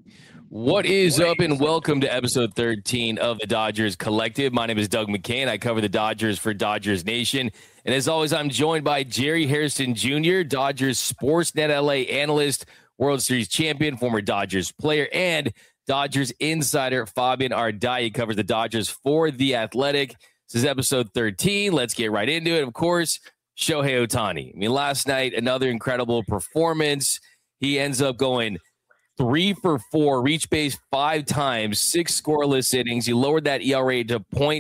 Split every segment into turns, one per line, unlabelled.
What is up, and welcome to episode 13 of the Dodgers Collective. My name is Doug McCain. I cover the Dodgers for Dodgers Nation. And as always, I'm joined by Jerry Hairston Jr., Dodgers Sportsnet LA analyst, World Series champion, former Dodgers player, and Dodgers insider Fabian Ardaya covers the Dodgers for The Athletic. This is episode 13. Let's get right into it. Of course, Shohei Ohtani. I mean, last night, another incredible performance. He ends up going 3 for 4, reach base 5 times, 6 scoreless innings. He lowered that ERA to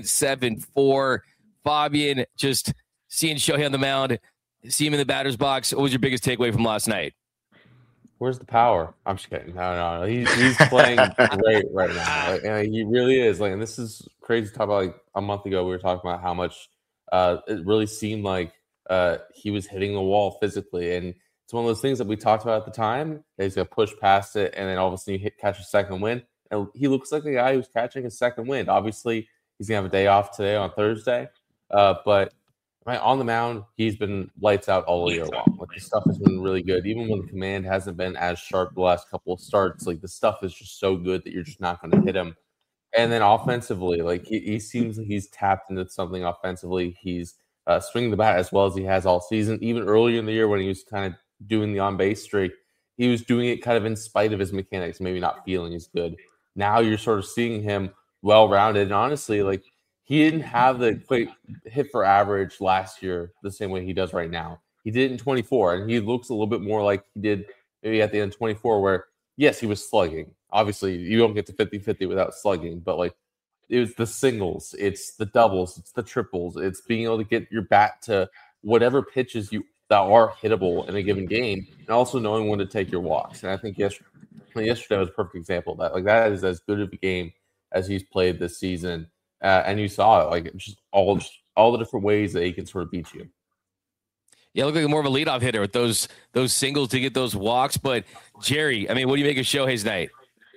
0.74. Fabian, just seeing Shohei on the mound, see him in the batter's box. What was your biggest takeaway from last night?
Where's the power? I'm just kidding. No. He's playing great right now. He really is. And this is crazy to talk about. A month ago, we were talking about how much it really seemed like he was hitting the wall physically. And it's one of those things that we talked about at the time. He's going to push past it, and then all of a sudden you catch a second win. And he looks like a guy who's catching a second win. Obviously, he's going to have a day off today on Thursday. But on the mound, he's been lights out all year long. The stuff has been really good. Even when the command hasn't been as sharp the last couple of starts, the stuff is just so good that you're just not going to hit him. And then offensively, he seems like he's tapped into something offensively. He's swinging the bat as well as he has all season. Even earlier in the year when he was kind of doing the on-base streak, he was doing it kind of in spite of his mechanics, maybe not feeling as good. Now you're sort of seeing him well-rounded. And honestly, he didn't have the quick hit for average last year the same way he does right now. He did it in 24, and he looks a little bit more like he did maybe at the end of 24, where, yes, he was slugging. Obviously, you don't get to 50-50 without slugging, but it was the singles, it's the doubles, it's the triples, it's being able to get your bat to whatever pitches that are hittable in a given game, and also knowing when to take your walks. And I think yesterday was a perfect example of that. That is as good of a game as he's played this season. And you saw it, just all the different ways that he can sort of beat you.
Yeah, look like more of a leadoff hitter with those singles to get those walks. But Jerry, what do you make of Shohei's night?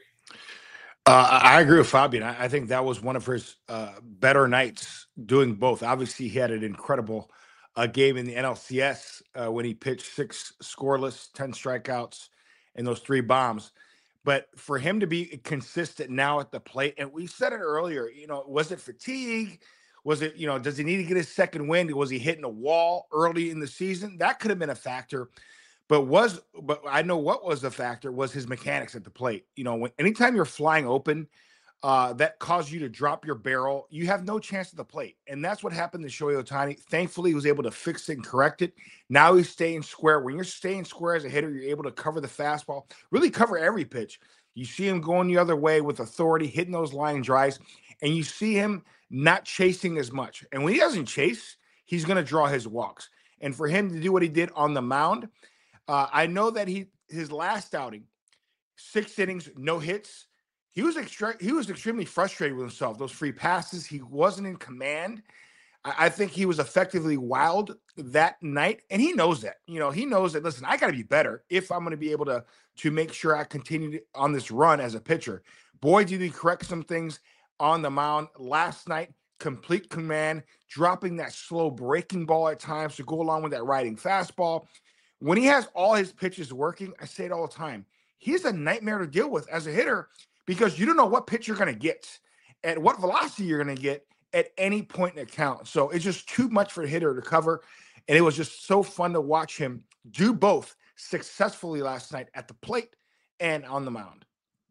I agree with Fabian. I think that was one of his better nights doing both. Obviously, he had an incredible game in the NLCS when he pitched 6 scoreless, 10 strikeouts, and those 3 bombs. But for him to be consistent now at the plate, and we said it earlier, was it fatigue? Was it, does he need to get his second win? Was he hitting a wall early in the season? That could have been a factor. But I know what was the factor was his mechanics at the plate. Anytime you're flying open, that caused you to drop your barrel, you have no chance at the plate. And that's what happened to Shohei Ohtani. Thankfully, he was able to fix it and correct it. Now he's staying square. When you're staying square as a hitter, you're able to cover the fastball, really cover every pitch. You see him going the other way with authority, hitting those line drives, and you see him not chasing as much. And when he doesn't chase, he's going to draw his walks. And for him to do what he did on the mound, I know that his last outing, 6 innings, no hits, he was extremely frustrated with himself. Those free passes, he wasn't in command. I think he was effectively wild that night, and he knows that. He knows that, listen, I got to be better if I'm going to be able to make sure I continue on this run as a pitcher. Boy, did he correct some things on the mound last night. Complete command, dropping that slow breaking ball at times to go along with that riding fastball. When he has all his pitches working, I say it all the time, he's a nightmare to deal with as a hitter because you don't know what pitch you're going to get and what velocity you're going to get at any point in the count. So it's just too much for a hitter to cover. And it was just so fun to watch him do both successfully last night at the plate and on the mound.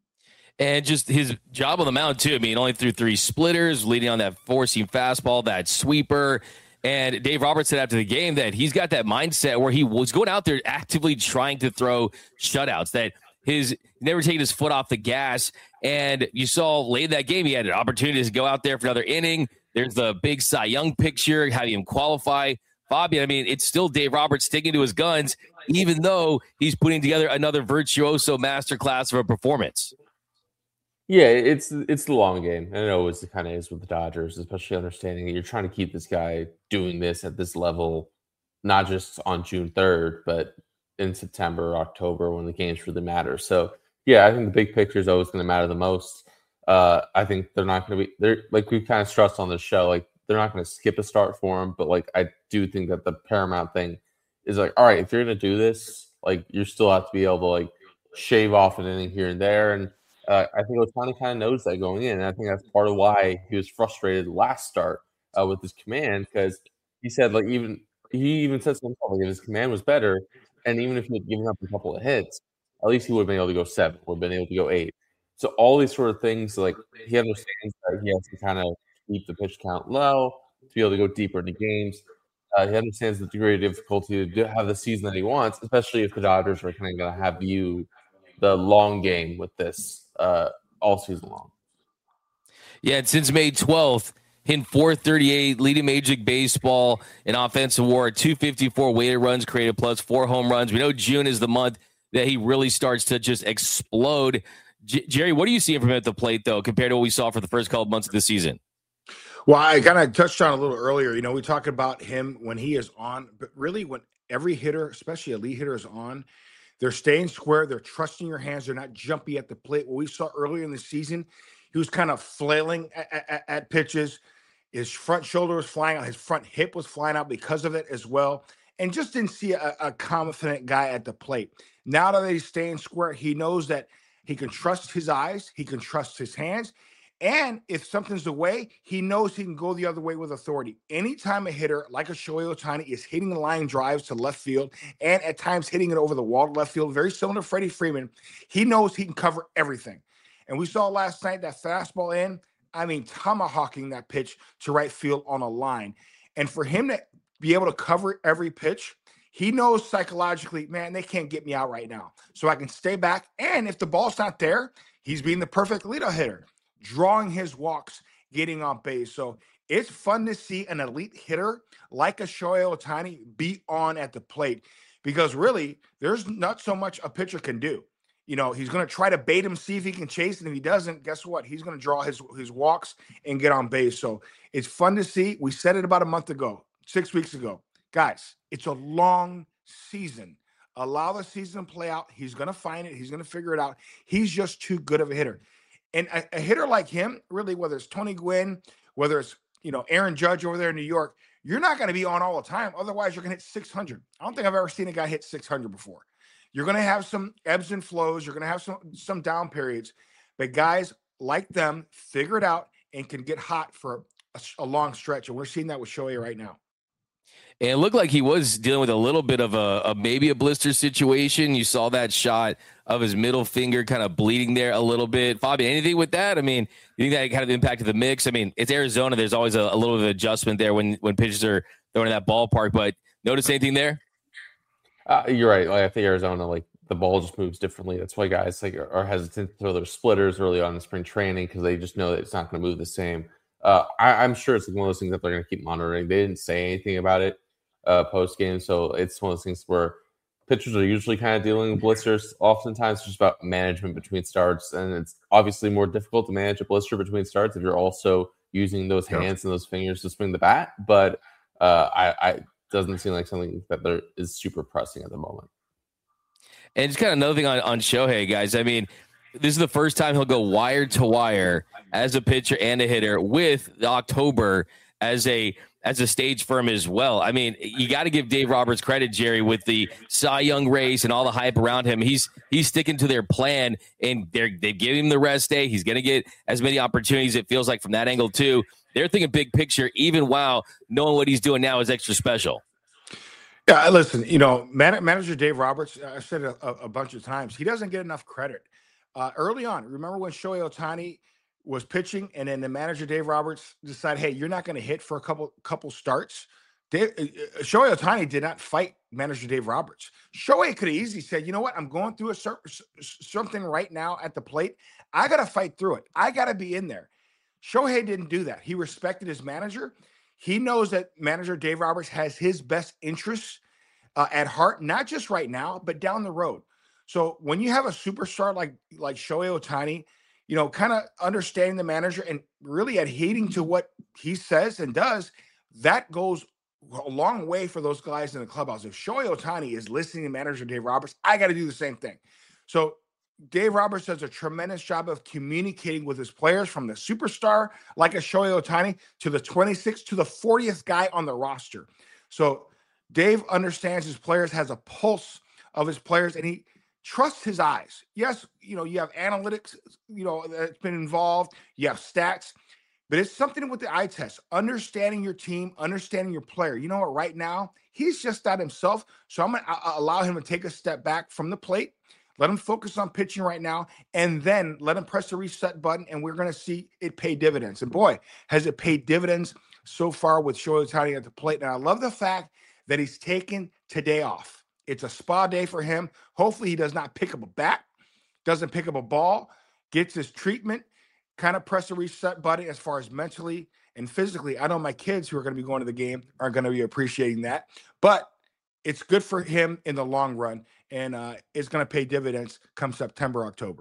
And just his job on the mound, too. Only threw 3 splitters, leading on that 4-seam fastball, that sweeper. And Dave Roberts said after the game that he's got that mindset where he was going out there actively trying to throw shutouts, that his never taking his foot off the gas. And you saw late in that game, he had an opportunity to go out there for another inning. There's the big Cy Young picture, having him qualify. Fabian, it's still Dave Roberts sticking to his guns, even though he's putting together another virtuoso masterclass of a performance.
Yeah, it's the long game. And it always kind of is with the Dodgers, especially understanding that you're trying to keep this guy doing this at this level, not just on June 3rd, but in September, October, when the games really matter. So, yeah, I think the big picture is always going to matter the most. I think they're not going to be – they're like we've kind of stressed on this show, they're not going to skip a start for him. But, I do think that the paramount thing is, all right, if you're going to do this, you still have to be able to, shave off an inning here and there. And I think Ohtani kind of knows that going in, and I think that's part of why he was frustrated last start with his command, because he said he even said to himself, like, if his command was better, and even if he had given up a couple of hits, at least he would have been able to go 7, would have been able to go 8. So all these sort of things, like, he understands that he has to kind of keep the pitch count low to be able to go deeper into games. He understands the degree of difficulty to have the season that he wants, especially if the Dodgers are kind of going to have the long game with this all season long.
Yeah, and since May 12th, hitting .438, leading Major League Baseball in offensive WAR, 254 weighted runs created plus 4 home runs. We know June is the month that he really starts to just explode. Jerry, what do you see from him at the plate, though, compared to what we saw for the first couple months of the season?
Well, I kind of touched on a little earlier. We talk about him when he is on, but really when every hitter, especially elite hitter, is on, they're staying square. They're trusting your hands. They're not jumpy at the plate. What we saw earlier in the season, he was kind of flailing at pitches. His front shoulder was flying out. His front hip was flying out because of it as well. And just didn't see a confident guy at the plate. Now that he's staying square, he knows that he can trust his eyes. He can trust his hands. And if something's away, he knows he can go the other way with authority. Anytime a hitter like a Shohei Ohtani is hitting line drives to left field and at times hitting it over the wall to left field, very similar to Freddie Freeman, he knows he can cover everything. And we saw last night that fastball tomahawking that pitch to right field on a line. And for him to be able to cover every pitch, he knows psychologically, man, they can't get me out right now. So I can stay back. And if the ball's not there, he's being the perfect leadoff hitter, drawing his walks, getting on base. So it's fun to see an elite hitter like a Shohei Ohtani be on at the plate, because really there's not so much a pitcher can do. He's going to try to bait him, see if he can chase, and if he doesn't, guess what? He's going to draw his walks and get on base. So it's fun to see. We said it about a month ago, 6 weeks ago. Guys, it's a long season. Allow the season to play out. He's going to find it. He's going to figure it out. He's just too good of a hitter. And a hitter like him, really, whether it's Tony Gwynn, whether it's Aaron Judge over there in New York, you're not going to be on all the time. Otherwise, you're going to hit 600. I don't think I've ever seen a guy hit 600 before. You're going to have some ebbs and flows. You're going to have some down periods. But guys like them figure it out and can get hot for a long stretch. And we're seeing that with Shohei right now.
And it looked like he was dealing with a little bit of maybe a blister situation. You saw that shot of his middle finger kind of bleeding there a little bit. Fabian, anything with that? I mean, you think that kind of impacted the mix? I mean, it's Arizona. There's always a little bit of adjustment there when pitchers are throwing in that ballpark. But notice anything there?
You're right. I think Arizona, the ball just moves differently. That's why guys are hesitant to throw their splitters early on in spring training, because they just know that it's not going to move the same. I'm sure it's one of those things that they're going to keep monitoring. They didn't say anything about it post game, so it's one of those things where pitchers are usually kind of dealing with blisters. Oftentimes, it's just about management between starts, and it's obviously more difficult to manage a blister between starts if you're also using those hands and those fingers to swing the bat. But I doesn't seem like something that there is super pressing at the moment.
And just kind of another thing on Shohei, guys. I mean, this is the first time he'll go wire to wire as a pitcher and a hitter, with October as a stage for him as well. I mean, you got to give Dave Roberts credit, Jerry, with the Cy Young race and all the hype around him. He's sticking to their plan, and they give him the rest day. He's going to get as many opportunities, it feels like, from that angle too. They're thinking big picture, even while knowing what he's doing now is extra special.
Yeah, listen, manager Dave Roberts, I've said it a bunch of times, he doesn't get enough credit. Early on, remember when Shohei Ohtani was pitching, and then the manager Dave Roberts decided, hey, you're not going to hit for a couple starts. Shohei Ohtani did not fight manager Dave Roberts. Shohei could have easily said, you know what, I'm going through something right now at the plate. I got to fight through it. I got to be in there. Shohei didn't do that. He respected his manager. He knows that manager Dave Roberts has his best interests at heart, not just right now, but down the road. So when you have a superstar like Shohei Ohtani, kind of understanding the manager and really adhering to what he says and does, that goes a long way for those guys in the clubhouse. If Shohei Ohtani is listening to manager Dave Roberts, I got to do the same thing. So Dave Roberts does a tremendous job of communicating with his players, from the superstar like a Shohei Ohtani to the 26th to the 40th guy on the roster. So Dave understands his players, has a pulse of his players, and he trust his eyes. Yes, you have analytics, that's been involved. You have stats, but it's something with the eye test, understanding your team, understanding your player. You know what? Right now, he's just not himself. So I'm going to allow him to take a step back from the plate, let him focus on pitching right now, and then let him press the reset button, and we're going to see it pay dividends. And boy, has it paid dividends so far with Shohei Ohtani at the plate. And I love the fact that he's taken today off. It's a spa day for him. Hopefully he does not pick up a bat, doesn't pick up a ball, gets his treatment, kind of press the reset button as far as mentally and physically. I know my kids who are going to be going to the game are going to be appreciating that, but it's good for him in the long run, and it's going to pay dividends come September, October.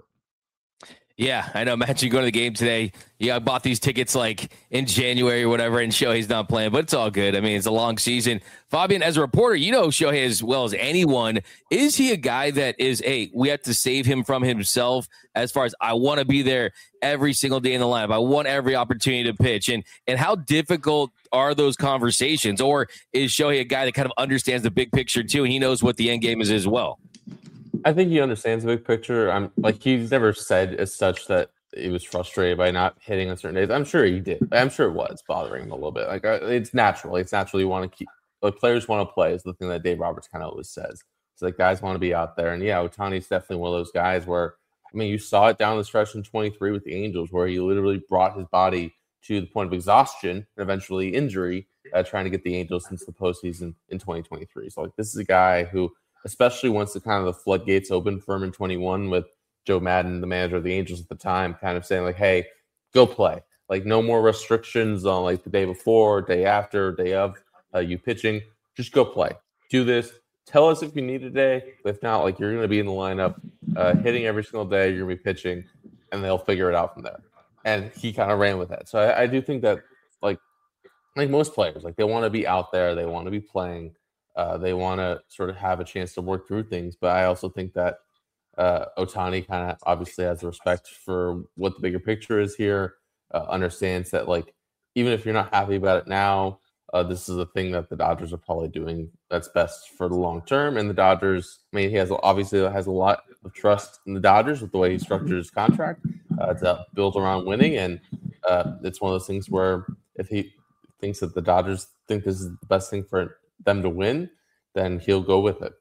Yeah, I know. Imagine going to the game today. Yeah, I bought these tickets like in January or whatever, and Shohei's not playing, but it's all good. I mean, it's a long season. Fabian, as a reporter, you know Shohei as well as anyone. Is he a guy that is, we have to save him from himself as far as I want to be there every single day in the lineup? I want every opportunity to pitch. And how difficult are those conversations? Or is Shohei a guy that kind of understands the big picture too, and he knows what the end game is as well?
I think he understands the big picture. He's never said as such that he was frustrated by not hitting on certain days. I'm sure he did. I'm sure it was bothering him a little bit. It's natural. It's natural. You want to keep players want to play is the thing that Dave Roberts kind of always says. So guys want to be out there. And yeah, Ohtani's definitely one of those guys where, you saw it down the stretch in 23 with the Angels, where he literally brought his body to the point of exhaustion and eventually injury, trying to get the Angels into the postseason in 2023. So this is a guy who, especially once the floodgates opened for him in 21 with Joe Madden, the manager of the Angels at the time, kind of saying hey, go play. No more restrictions on the day before, day after, day of you pitching. Just go play. Do this. Tell us if you need a day. If not, you're going to be in the lineup, hitting every single day. You're going to be pitching, and they'll figure it out from there. And he kind of ran with that. So I do think that, like most players, they want to be out there. They want to be playing. They want to sort of have a chance to work through things. But I also think that Ohtani kind of obviously has respect for what the bigger picture is here, understands that, even if you're not happy about it now, this is a thing that the Dodgers are probably doing that's best for the long term. And the Dodgers, he has a lot of trust in the Dodgers with the way he structured his contract. It's built around winning. And it's one of those things where if he thinks that the Dodgers think this is the best thing for them to win, then he'll go with it.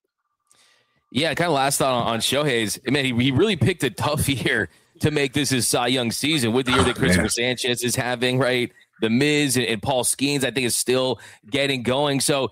Yeah, kind of last thought on Shohei's. He really picked a tough year to make this his Cy Young season with the year that Christopher Sanchez is having, right? The Miz and Paul Skeens, I think, is still getting going. So,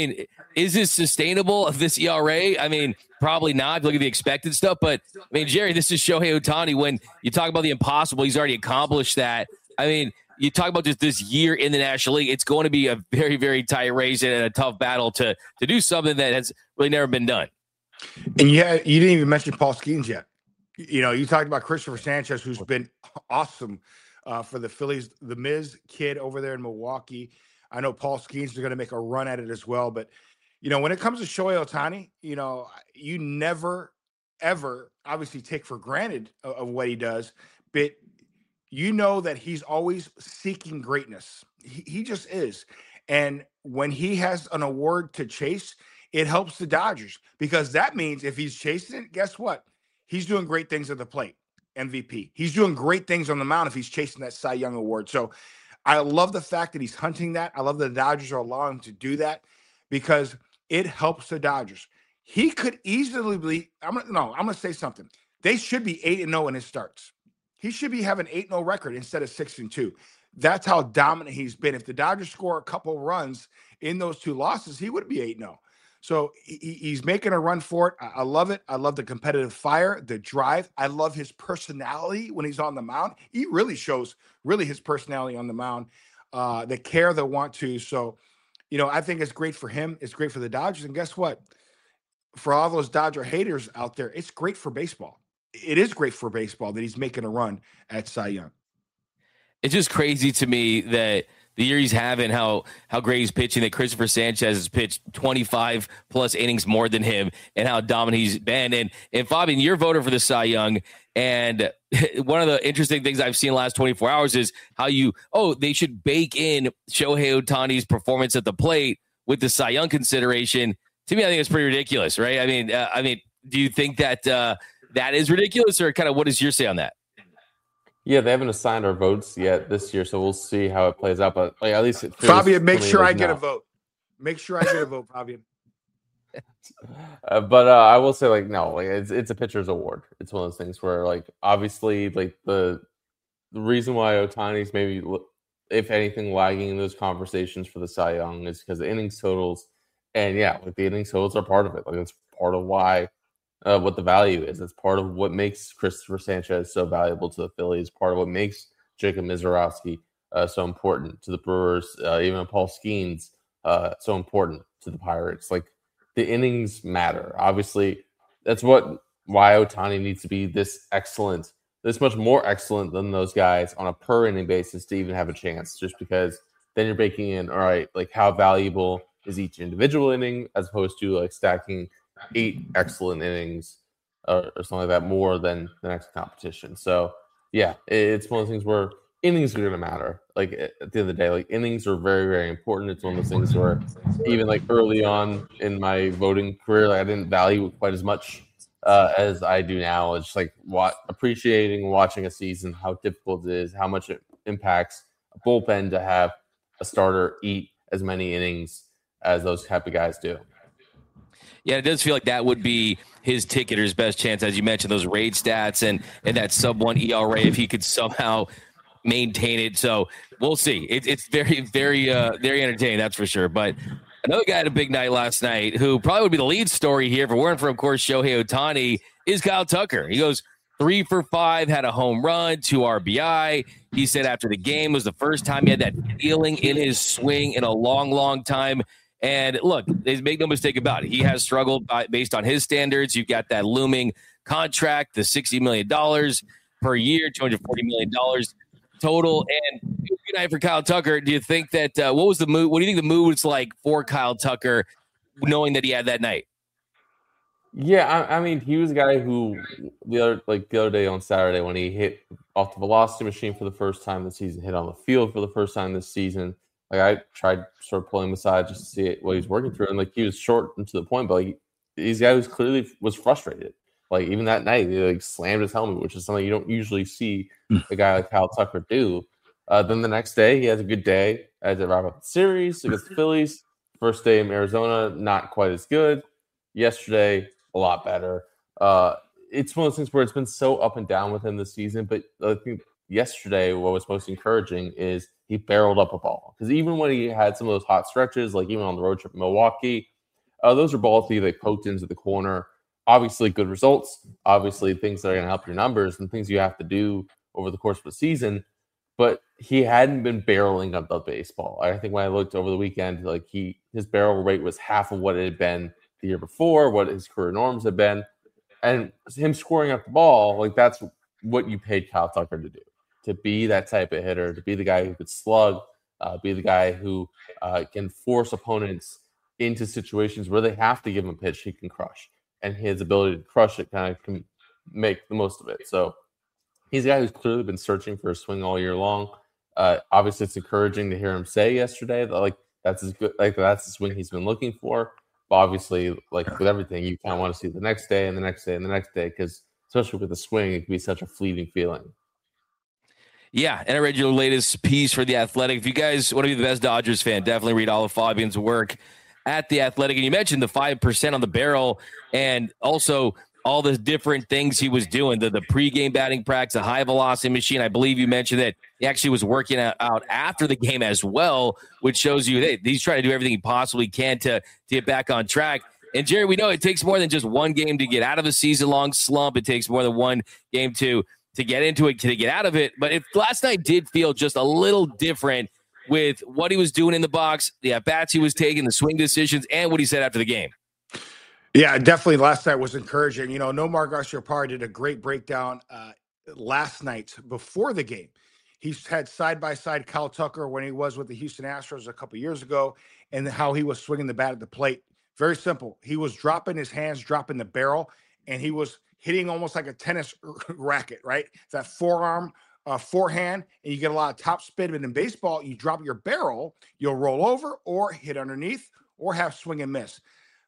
is this sustainable of this ERA? Probably not. Look at the expected stuff. But, Jerry, this is Shohei Ohtani. When you talk about the impossible, he's already accomplished that. You talk about just this year in the National League, it's going to be a very, very tight race and a tough battle to do something that has really never been done.
And you didn't even mention Paul Skeens yet. You talked about Christopher Sanchez, who's been awesome for the Phillies, the Miz kid over there in Milwaukee. I know Paul Skeens is going to make a run at it as well. But, when it comes to Shohei Ohtani, you never, ever obviously take for granted of what he does. But that he's always seeking greatness. He just is. And when he has an award to chase, it helps the Dodgers, because that means if he's chasing it, guess what? He's doing great things at the plate, MVP. He's doing great things on the mound if he's chasing that Cy Young award. So I love the fact that he's hunting that. I love that the Dodgers are allowing him to do that, because it helps the Dodgers. He could easily be, I'm going to say something. They should be 8-0 in his starts. He should be having 8-0 record instead of 6-2. That's how dominant he's been. If the Dodgers score a couple runs in those two losses, he would be 8-0. So he's making a run for it. I love it. I love the competitive fire, the drive. I love his personality when he's on the mound. He really shows his personality on the mound, the care, the want to. So, I think it's great for him. It's great for the Dodgers. And guess what? For all those Dodger haters out there, it's great for baseball. It is great for baseball that he's making a run at Cy Young.
It's just crazy to me that the year he's having, how great he's pitching, that Christopher Sanchez has pitched 25 plus innings more than him, and how dominant he's been. And Fabian, you're a voter for the Cy Young. And one of the interesting things I've seen in the last 24 hours is how they should bake in Shohei Ohtani's performance at the plate with the Cy Young consideration. To me, I think it's pretty ridiculous, right? Do you think that that is ridiculous, or kind of what is your say on that?
Yeah, they haven't assigned our votes yet this year, so we'll see how it plays out. But like, at least it feels
Fabian, make sure
like
I get a vote. Make sure I get a vote, Fabian.
But I will say, like, no, like it's a pitcher's award. It's one of those things where, like, obviously, like the reason why Ohtani's maybe, if anything, lagging in those conversations for the Cy Young is because the innings totals, and yeah, like the innings totals are part of it. Like it's part of why what the value is. It's part of what makes Christopher Sanchez so valuable to the Phillies. Part of what makes Jacob Mizorowski so important to the Brewers. Even Paul Skeens so important to the Pirates. Like the innings matter. Obviously, that's why Ohtani needs to be this excellent, this much more excellent than those guys on a per inning basis to even have a chance. Just because then you're baking in, all right, like how valuable is each individual inning as opposed to like stacking 8 excellent innings or something like that more than the next competition. So yeah, it's one of those things where innings are going to matter. Like at the end of the day, like innings are very, very important. It's one of those things where even like early on in my voting career, like I didn't value it quite as much as I do now. It's just like appreciating watching a season, how difficult it is, how much it impacts a bullpen to have a starter eat as many innings as those type of guys do.
Yeah, it does feel like that would be his ticket or his best chance, as you mentioned, those raid stats and that sub-1 ERA if he could somehow maintain it. So we'll see. It's very, very, very entertaining, that's for sure. But another guy had a big night last night who probably would be the lead story here if it weren't for, of course, Shohei Ohtani, is Kyle Tucker. He goes 3 for 5, had a home run, 2 RBI. He said after the game was the first time he had that feeling in his swing in a long, long time. And look, make no mistake about it. He has struggled based on his standards. You've got that looming contract, the $60 million per year, $240 million total. And good night for Kyle Tucker. Do you think that what was the mood? What do you think the mood was like for Kyle Tucker, knowing that he had that night?
Yeah, I mean, he was a guy who the other day on Saturday when he hit off the velocity machine for the first time this season, hit on the field for the first time this season. Like I tried sort of pulling him aside just to see what he's working through, and like he was short and to the point, but like he's a guy who's clearly was frustrated. Like even that night, he like slammed his helmet, which is something you don't usually see a guy like Kyle Tucker do. Then the next day, he has a good day as they wrap up the series against the Phillies. First day in Arizona, not quite as good. Yesterday, a lot better. It's one of those things where it's been so up and down with him this season, but I think yesterday, what was most encouraging is he barreled up a ball. Because even when he had some of those hot stretches, like even on the road trip in Milwaukee, those are balls that he like poked into the corner. Obviously, good results. Obviously, things that are going to help your numbers and things you have to do over the course of the season. But he hadn't been barreling up the baseball. I think when I looked over the weekend, like his barrel rate was half of what it had been the year before, what his career norms had been. And him scoring up the ball, like that's what you paid Kyle Tucker to do. To be that type of hitter, to be the guy who could slug, be the guy who can force opponents into situations where they have to give him a pitch he can crush. And his ability to crush it kind of can make the most of it. So he's a guy who's clearly been searching for a swing all year long. Obviously, it's encouraging to hear him say yesterday that like that's as good, like that's the swing he's been looking for. But obviously, like with everything, you kind of want to see the next day and the next day and the next day because especially with the swing, it can be such a fleeting feeling.
Yeah, and I read your latest piece for The Athletic. If you guys want to be the best Dodgers fan, definitely read all of Fabian's work at The Athletic. And you mentioned the 5% on the barrel and also all the different things he was doing, the pregame batting practice, the high velocity machine. I believe you mentioned that he actually was working out after the game as well, which shows you that he's trying to do everything he possibly can to get back on track. And Jerry, we know it takes more than just one game to get out of a season-long slump. It takes more than one game to get into it, to get out of it. But if last night did feel just a little different with what he was doing in the box, the at-bats he was taking, the swing decisions, and what he said after the game.
Yeah, definitely last night was encouraging. You know, Nomar Garciaparra did a great breakdown last night before the game. He's had side-by-side Kyle Tucker when he was with the Houston Astros a couple years ago and how he was swinging the bat at the plate. Very simple. He was dropping his hands, dropping the barrel, and he was hitting almost like a tennis racket, right? That forearm, forehand, and you get a lot of top spin. But in baseball, you drop your barrel, you'll roll over or hit underneath or have swing and miss.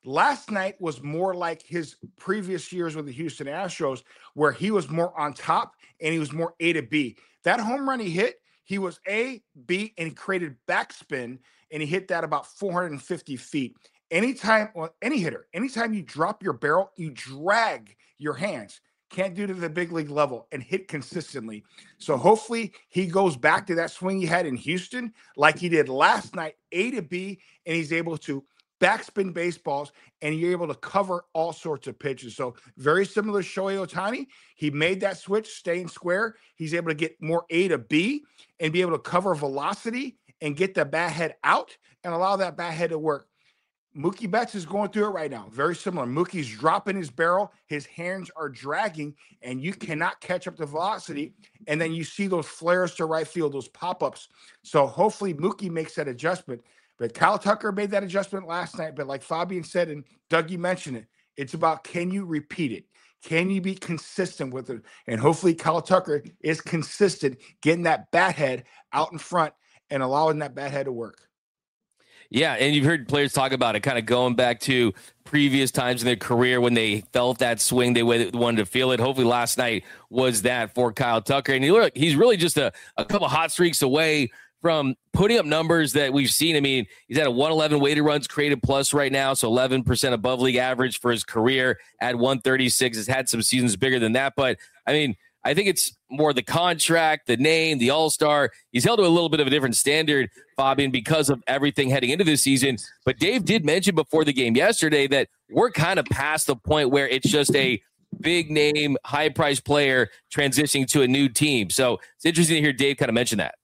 Last night was more like his previous years with the Houston Astros, where he was more on top and he was more A to B. That home run he hit, he was A, B, and he created backspin, and he hit that about 450 feet. Anytime, well, any hitter, anytime you drop your barrel, you drag your hands. Can't do it at the big league level and hit consistently. So hopefully he goes back to that swing he had in Houston like he did last night, A to B, and he's able to backspin baseballs, and you're able to cover all sorts of pitches. So very similar to Shohei Ohtani. He made that switch, staying square. He's able to get more A to B and be able to cover velocity and get the bat head out and allow that bat head to work. Mookie Betts is going through it right now. Very similar. Mookie's dropping his barrel. His hands are dragging, and you cannot catch up the velocity. And then you see those flares to right field, those pop-ups. So hopefully Mookie makes that adjustment. But Kyle Tucker made that adjustment last night. But like Fabian said, and Doug, you mentioned it, it's about, can you repeat it? Can you be consistent with it? And hopefully Kyle Tucker is consistent, getting that bat head out in front and allowing that bat head to work.
Yeah, and you've heard players talk about it, kind of going back to previous times in their career when they felt that swing, they wanted to feel it. Hopefully last night was that for Kyle Tucker. And he's really just a couple hot streaks away from putting up numbers that we've seen. I mean, he's at a 111 weighted runs created plus right now, so 11% above league average for his career at 136. Has had some seasons bigger than that, but I mean, I think it's more the contract, the name, the all-star. He's held to a little bit of a different standard, Fabian, because of everything heading into this season. But Dave did mention before the game yesterday that we're kind of past the point where it's just a big-name, high-priced player transitioning to a new team. So it's interesting to hear Dave kind of mention that.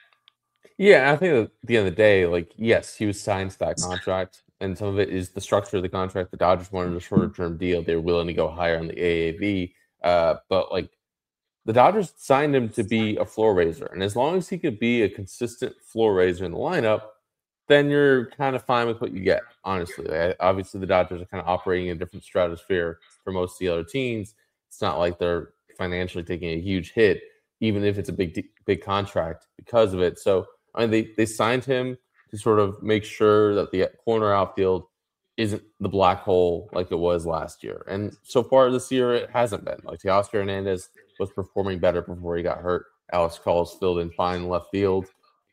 Yeah, I think at the end of the day, like, yes, he was signed to that contract, and some of it is the structure of the contract. The Dodgers wanted a shorter-term deal. They were willing to go higher on the AAV. But, like, the Dodgers signed him to be a floor raiser. And as long as he could be a consistent floor raiser in the lineup, then you're kind of fine with what you get, honestly. Obviously, the Dodgers are kind of operating in a different stratosphere for most of the other teams. It's not like they're financially taking a huge hit, even if it's a big contract because of it. So, I mean, they signed him to sort of make sure that the corner outfield isn't the black hole like it was last year. And so far this year, it hasn't been. Like, Teoscar Hernandez was performing better before he got hurt. Alex Calls filled in fine left field.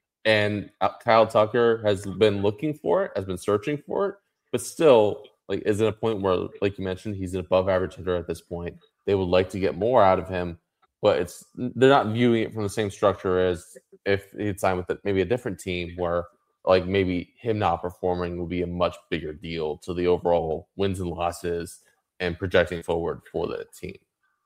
And Kyle Tucker has been looking for it, has been searching for it, but still, like, is at a point where, like you mentioned, he's an above-average hitter at this point. They would like to get more out of him, but they're not viewing it from the same structure as if he'd signed with maybe a different team where, like, maybe him not performing would be a much bigger deal to the overall wins and losses and projecting forward for the team.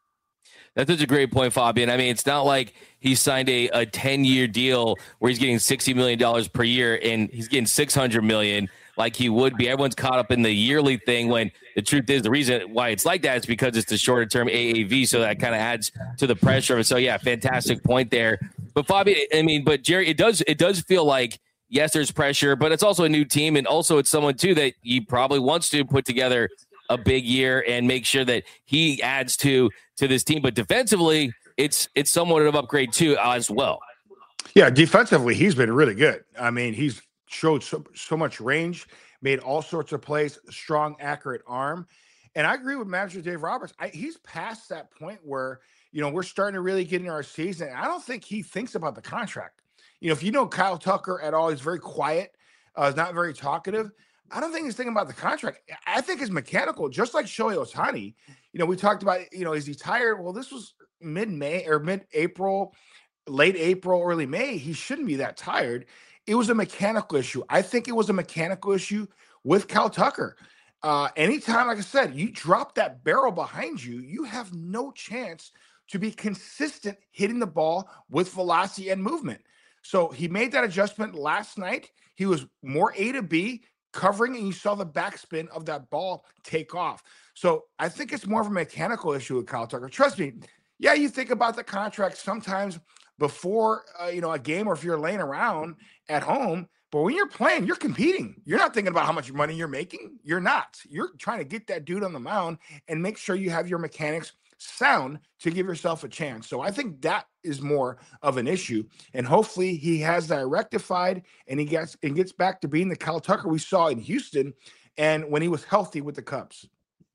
That's such a great point, Fabian. I mean, it's not like he signed a 10-year deal where he's getting $60 million per year and he's getting $600 million like he would be. Everyone's caught up in the yearly thing when the truth is the reason why it's like that is because it's the shorter-term AAV, so that kind of adds to the pressure of it. So, yeah, fantastic point there. But, Fabian, I mean, but, Jerry, it does feel like, yes, there's pressure, but it's also a new team, and also it's someone, too, that he probably wants to put together a big year and make sure that he adds to this team. But defensively, it's somewhat of an upgrade too as well.
Yeah, defensively, he's been really good. I mean, he's showed so much range, made all sorts of plays, strong, accurate arm. And I agree with manager Dave Roberts. He's past that point where, we're starting to really get into our season. I don't think he thinks about the contract. If you know Kyle Tucker at all, he's very quiet. He's not very talkative. I don't think he's thinking about the contract. I think it's mechanical, just like Shohei Ohtani. We talked about, is he tired? Well, this was mid-May or mid-April, late April, early May. He shouldn't be that tired. It was a mechanical issue. I think it was a mechanical issue with Kyle Tucker. Anytime, like I said, you drop that barrel behind you, you have no chance to be consistent hitting the ball with velocity and movement. So he made that adjustment last night. He was more A to B, covering, and you saw the backspin of that ball take off. So I think it's more of a mechanical issue with Kyle Tucker. Trust me. Yeah, you think about the contract sometimes before a game, or if you're laying around at home. But when you're playing, you're competing. You're not thinking about how much money you're making. You're not. You're trying to get that dude on the mound and make sure you have your mechanics sound to give yourself a chance. So I think that is more of an issue, and hopefully he has that rectified and he gets back to being the Kyle Tucker we saw in Houston and when he was healthy with the Cubs.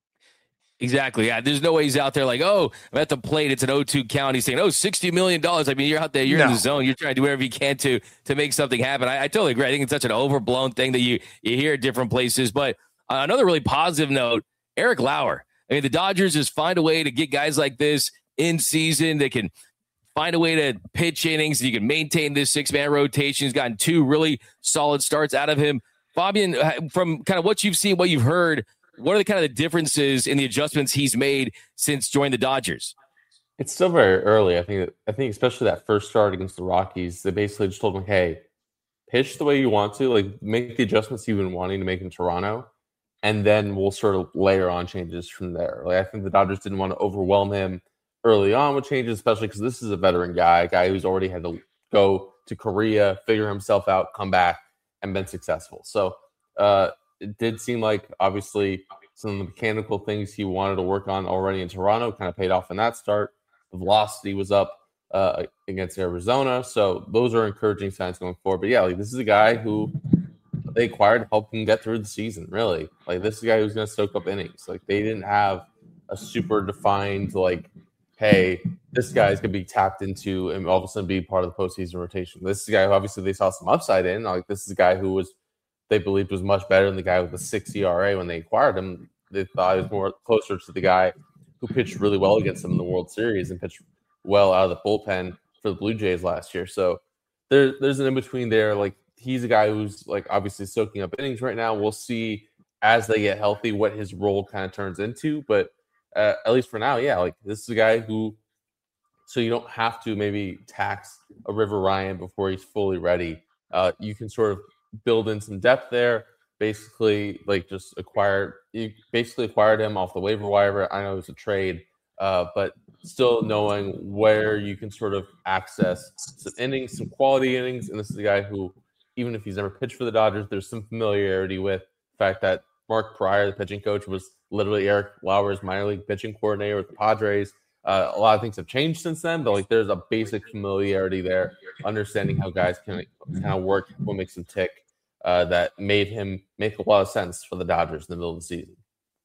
Exactly. Yeah. There's no way he's out there like, oh, I'm at the plate. It's an 0-2 count. He's saying, oh, $60 million. I mean, you're out there. You're in the zone. You're trying to do whatever you can to make something happen. I totally agree. I think it's such an overblown thing that you hear at different places. But another really positive note, Eric Lauer. I mean, the Dodgers just find a way to get guys like this in season. They can find a way to pitch innings. You can maintain this 6-man rotation. He's gotten 2 really solid starts out of him. Fabian, from kind of what you've seen, what you've heard, what are the kind of the differences in the adjustments he's made since joining the Dodgers?
It's still very early. I think especially that first start against the Rockies, they basically just told him, hey, pitch the way you want to, like make the adjustments you've been wanting to make in Toronto, and then we'll sort of layer on changes from there. Like I think the Dodgers didn't want to overwhelm him early on with changes, especially because this is a veteran guy, a guy who's already had to go to Korea, figure himself out, come back, and been successful. So it did seem like, obviously, some of the mechanical things he wanted to work on already in Toronto kind of paid off in that start. The velocity was up against Arizona. So those are encouraging signs going forward. But, yeah, like this is a guy who they acquired to help him get through the season, really. Like this is a guy who's going to soak up innings. Like they didn't have a super defined, like, hey, this guy's going to be tapped into and all of a sudden be part of the postseason rotation. This is a guy who obviously they saw some upside in. Like this is a guy who they believed was much better than the guy with the 6 ERA when they acquired him. They thought he was more closer to the guy who pitched really well against them in the World Series and pitched well out of the bullpen for the Blue Jays last year. So there's an in-between there. Like he's a guy who's like obviously soaking up innings right now. We'll see as they get healthy what his role kind of turns into. But at least for now, yeah, like this is a guy who, so you don't have to maybe tax a River Ryan before he's fully ready. You can sort of build in some depth there. Basically, like just acquired him off the waiver wire. I know it was a trade, but still knowing where you can sort of access some innings, some quality innings. And this is a guy who, even if he's never pitched for the Dodgers, there's some familiarity with the fact that Mark Pryor, the pitching coach, was literally Eric Lauer's minor league pitching coordinator with the Padres. A lot of things have changed since then, but like there's a basic familiarity there, understanding how guys can kind of work, what makes them tick. That made him make a lot of sense for the Dodgers in the middle of the season.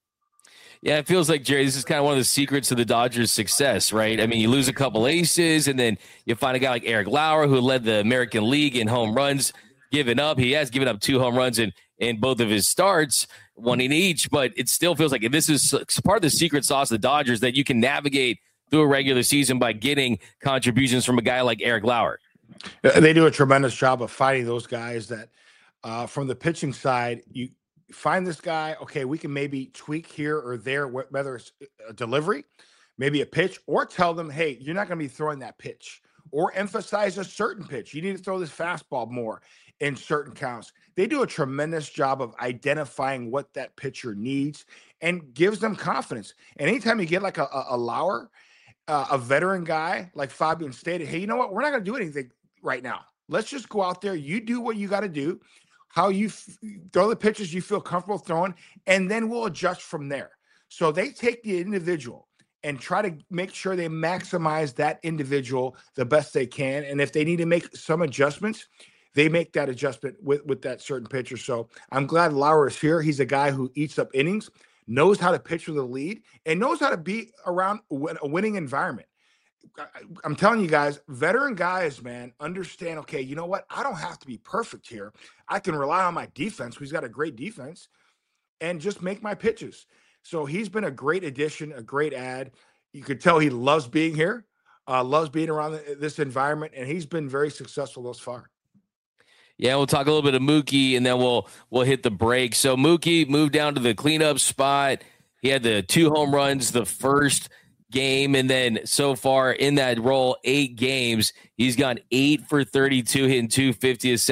Yeah, it feels like, Jerry, this is kind of one of the secrets of the Dodgers' success, right? I mean, you lose a couple aces, and then you find a guy like Eric Lauer, who led the American League in home runs, given up. He has given up 2 home runs in both of his starts, 1 in each, but it still feels like this is part of the secret sauce of the Dodgers, that you can navigate through a regular season by getting contributions from a guy like Eric Lauer.
They do a tremendous job of finding those guys that from the pitching side, you find this guy, okay, we can maybe tweak here or there, whether it's a delivery, maybe a pitch, or tell them, hey, you're not going to be throwing that pitch, or emphasize a certain pitch. You need to throw this fastball more in certain counts. They do a tremendous job of identifying what that pitcher needs and gives them confidence. And anytime you get like a Lauer, a veteran guy, like Fabian stated, hey, you know what? We're not going to do anything right now. Let's just go out there. You do what you got to do, how you throw the pitches you feel comfortable throwing, and then we'll adjust from there. So they take the individual and try to make sure they maximize that individual the best they can. And if they need to make some adjustments, they make that adjustment with that certain pitcher. So I'm glad Lauer is here. He's a guy who eats up innings, knows how to pitch with a lead, and knows how to be around a winning environment. I'm telling you guys, veteran guys, man, understand, okay, you know what? I don't have to be perfect here. I can rely on my defense. He's got a great defense, and just make my pitches. So he's been a great addition, a great add. You could tell he loves being here, loves being around this environment, and he's been very successful thus far.
Yeah, we'll talk a little bit of Mookie, and then we'll hit the break. So Mookie moved down to the cleanup spot. He had the 2 home runs the first game, and then so far in that role, 8 games, he's gone 8 for 32, hitting 250, a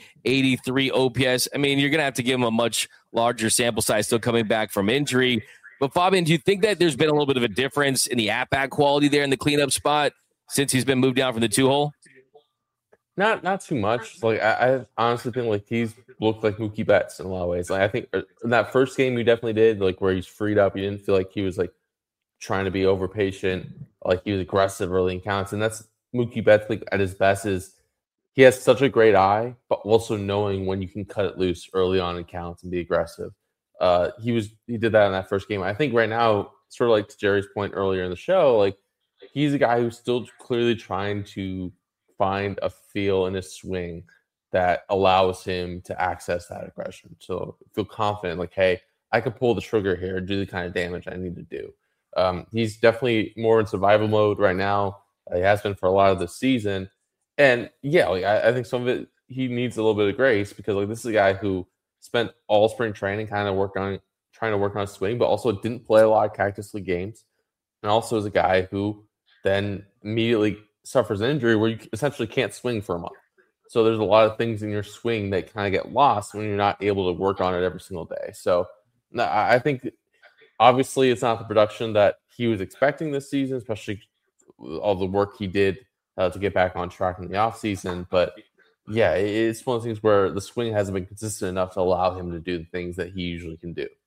783 OPS. I mean, you're going to have to give him a much larger sample size still coming back from injury. But Fabian, do you think that there's been a little bit of a difference in the at-bat quality there in the cleanup spot since he's been moved down from the 2-hole?
Not too much. Like I honestly think like he's looked like Mookie Betts in a lot of ways. Like I think in that first game he definitely did, like where he's freed up. You didn't feel like he was like trying to be over patient, like he was aggressive early in counts. And that's Mookie Betts like at his best is he has such a great eye, but also knowing when you can cut it loose early on in counts and be aggressive. He did that in that first game. I think right now, sort of like to Jerry's point earlier in the show, like he's a guy who's still clearly trying to find a feel in his swing that allows him to access that aggression. So feel confident, like, hey, I can pull the trigger here and do the kind of damage I need to do. He's definitely more in survival mode right now. He has been for a lot of the season. And yeah, like I think some of it, he needs a little bit of grace because like this is a guy who spent all spring training kind of trying to work on his swing, but also didn't play a lot of Cactus League games. And also is a guy who then immediately suffers an injury where you essentially can't swing for a month. So there's a lot of things in your swing that kind of get lost when you're not able to work on it every single day. So I think obviously it's not the production that he was expecting this season, especially all the work he did to get back on track in the offseason. But yeah, it's one of the things where the swing hasn't been consistent enough to allow him to do the things that he usually can do.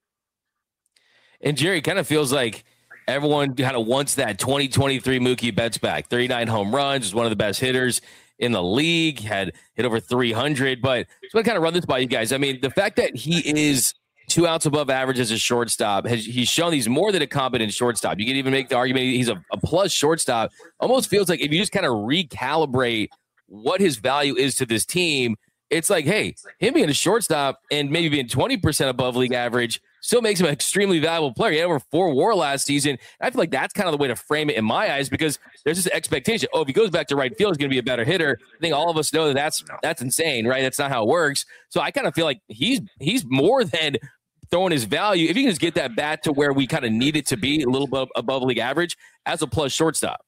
And Jerry, kind of feels like everyone kind of wants that 2023 Mookie Betts back. 39 home runs, was one of the best hitters in the league, had hit over 300. But just want to kind of run this by you guys. I mean, the fact that he is 2 outs above average as a shortstop, he's shown he's more than a competent shortstop. You can even make the argument he's a plus shortstop. Almost feels like if you just kind of recalibrate what his value is to this team, it's like, hey, him being a shortstop and maybe being 20% above league average still makes him an extremely valuable player. He had over 4 WAR last season. I feel like that's kind of the way to frame it in my eyes because there's this expectation. Oh, if he goes back to right field, he's going to be a better hitter. I think all of us know that's insane, right? That's not how it works. So I kind of feel like he's more than throwing his value. If you can just get that bat to where we kind of need it to be, a little bit above league average as a plus shortstop.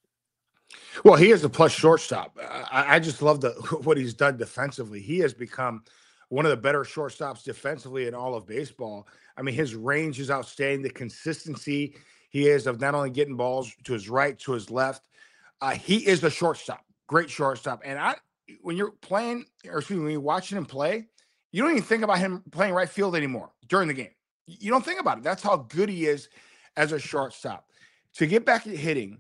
Well, he is a plus shortstop. I just love what he's done defensively. He has become one of the better shortstops defensively in all of baseball. I mean, his range is outstanding. The consistency he is of not only getting balls to his right, to his left. He is a shortstop, great shortstop. And when you're playing, or excuse me, when you're watching him play, you don't even think about him playing right field anymore during the game. You don't think about it. That's how good he is as a shortstop. To get back at hitting,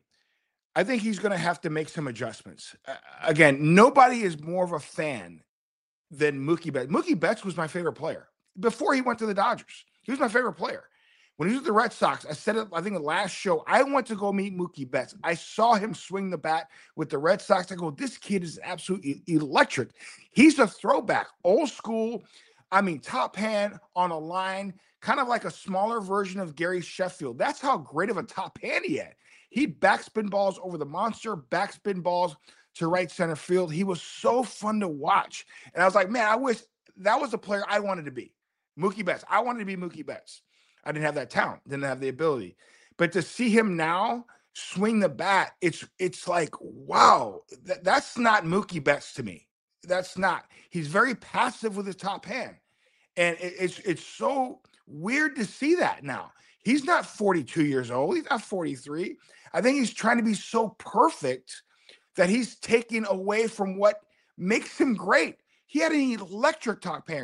I think he's going to have to make some adjustments. Again, nobody is more of a fan than Mookie Betts. Mookie Betts was my favorite player before he went to the Dodgers. He was my favorite player. When he was with the Red Sox, I said it, I think the last show, I went to go meet Mookie Betts. I saw him swing the bat with the Red Sox. I go, this kid is absolutely electric. He's a throwback, old school. I mean, top hand on a line, kind of like a smaller version of Gary Sheffield. That's how great of a top hand he had. He'd backspin balls over the monster, backspin balls to right center field. He was so fun to watch. And I was like, man, I wish that was the player I wanted to be. Mookie Betts. I wanted to be Mookie Betts. I didn't have that talent, didn't have the ability. But to see him now swing the bat, it's like, wow, that's not Mookie Betts to me. That's not. He's very passive with his top hand. And it's so weird to see that now. He's not 42 years old. He's not 43. I think he's trying to be so perfect that he's taking away from what makes him great. He had an electric top hand,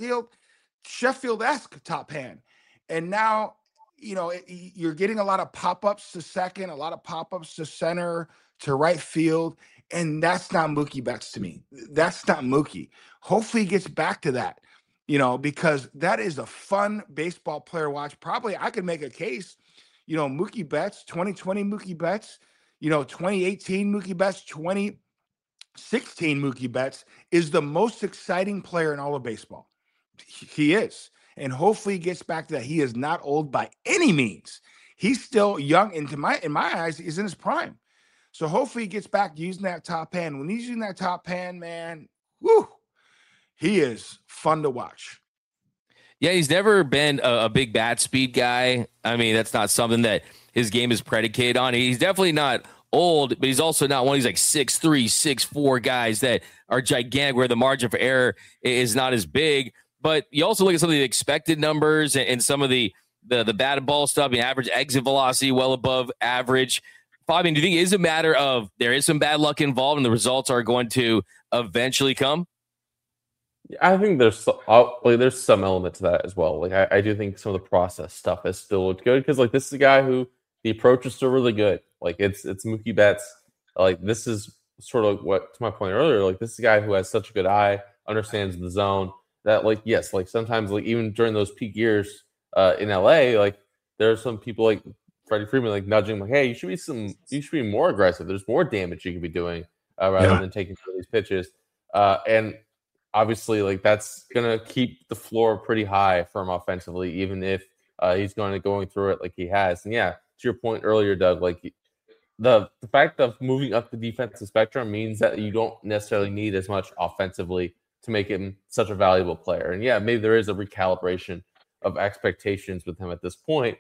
Sheffield-esque top hand. And now, you're getting a lot of pop-ups to second, a lot of pop-ups to center, to right field. And that's not Mookie Betts to me. That's not Mookie. Hopefully he gets back to that, because that is a fun baseball player watch. Probably I could make a case, Mookie Betts, 2020 Mookie Betts, 2018 Mookie Betts, 2016 Mookie Betts is the most exciting player in all of baseball. He is. And hopefully he gets back to that. He is not old by any means. He's still young. And in my eyes, he's in his prime. So hopefully he gets back using that top hand. When he's using that top hand, man, whoo, he is fun to watch.
Yeah, he's never been a big bat speed guy. I mean, that's not something that his game is predicated on. He's definitely not old, but he's also not one of these like 6'3", 6'4" guys that are gigantic where the margin for error is not as big. But you also look at some of the expected numbers and some of the batted ball stuff, the average exit velocity well above average. Fabian, do you think it is a matter of there is some bad luck involved and the results are going to eventually come?
I think there's some element to that as well. Like I do think some of the process stuff is still good because like this is a guy who the approach is still really good. Like it's Mookie Betts. Like this is sort of what to my point earlier. Like this is a guy who has such a good eye, understands the zone. That like yes, like sometimes like even during those peak years, in LA, like there are some people like Freddie Freeman like nudging him, like, hey, you should be more aggressive. There's more damage you could be doing rather than taking some of these pitches. And obviously, like that's gonna keep the floor pretty high for him offensively, even if he's going through it like he has. And yeah, to your point earlier, Doug, like the fact of moving up the defensive spectrum means that you don't necessarily need as much offensively to make him such a valuable player. And yeah, maybe there is a recalibration of expectations with him at this point.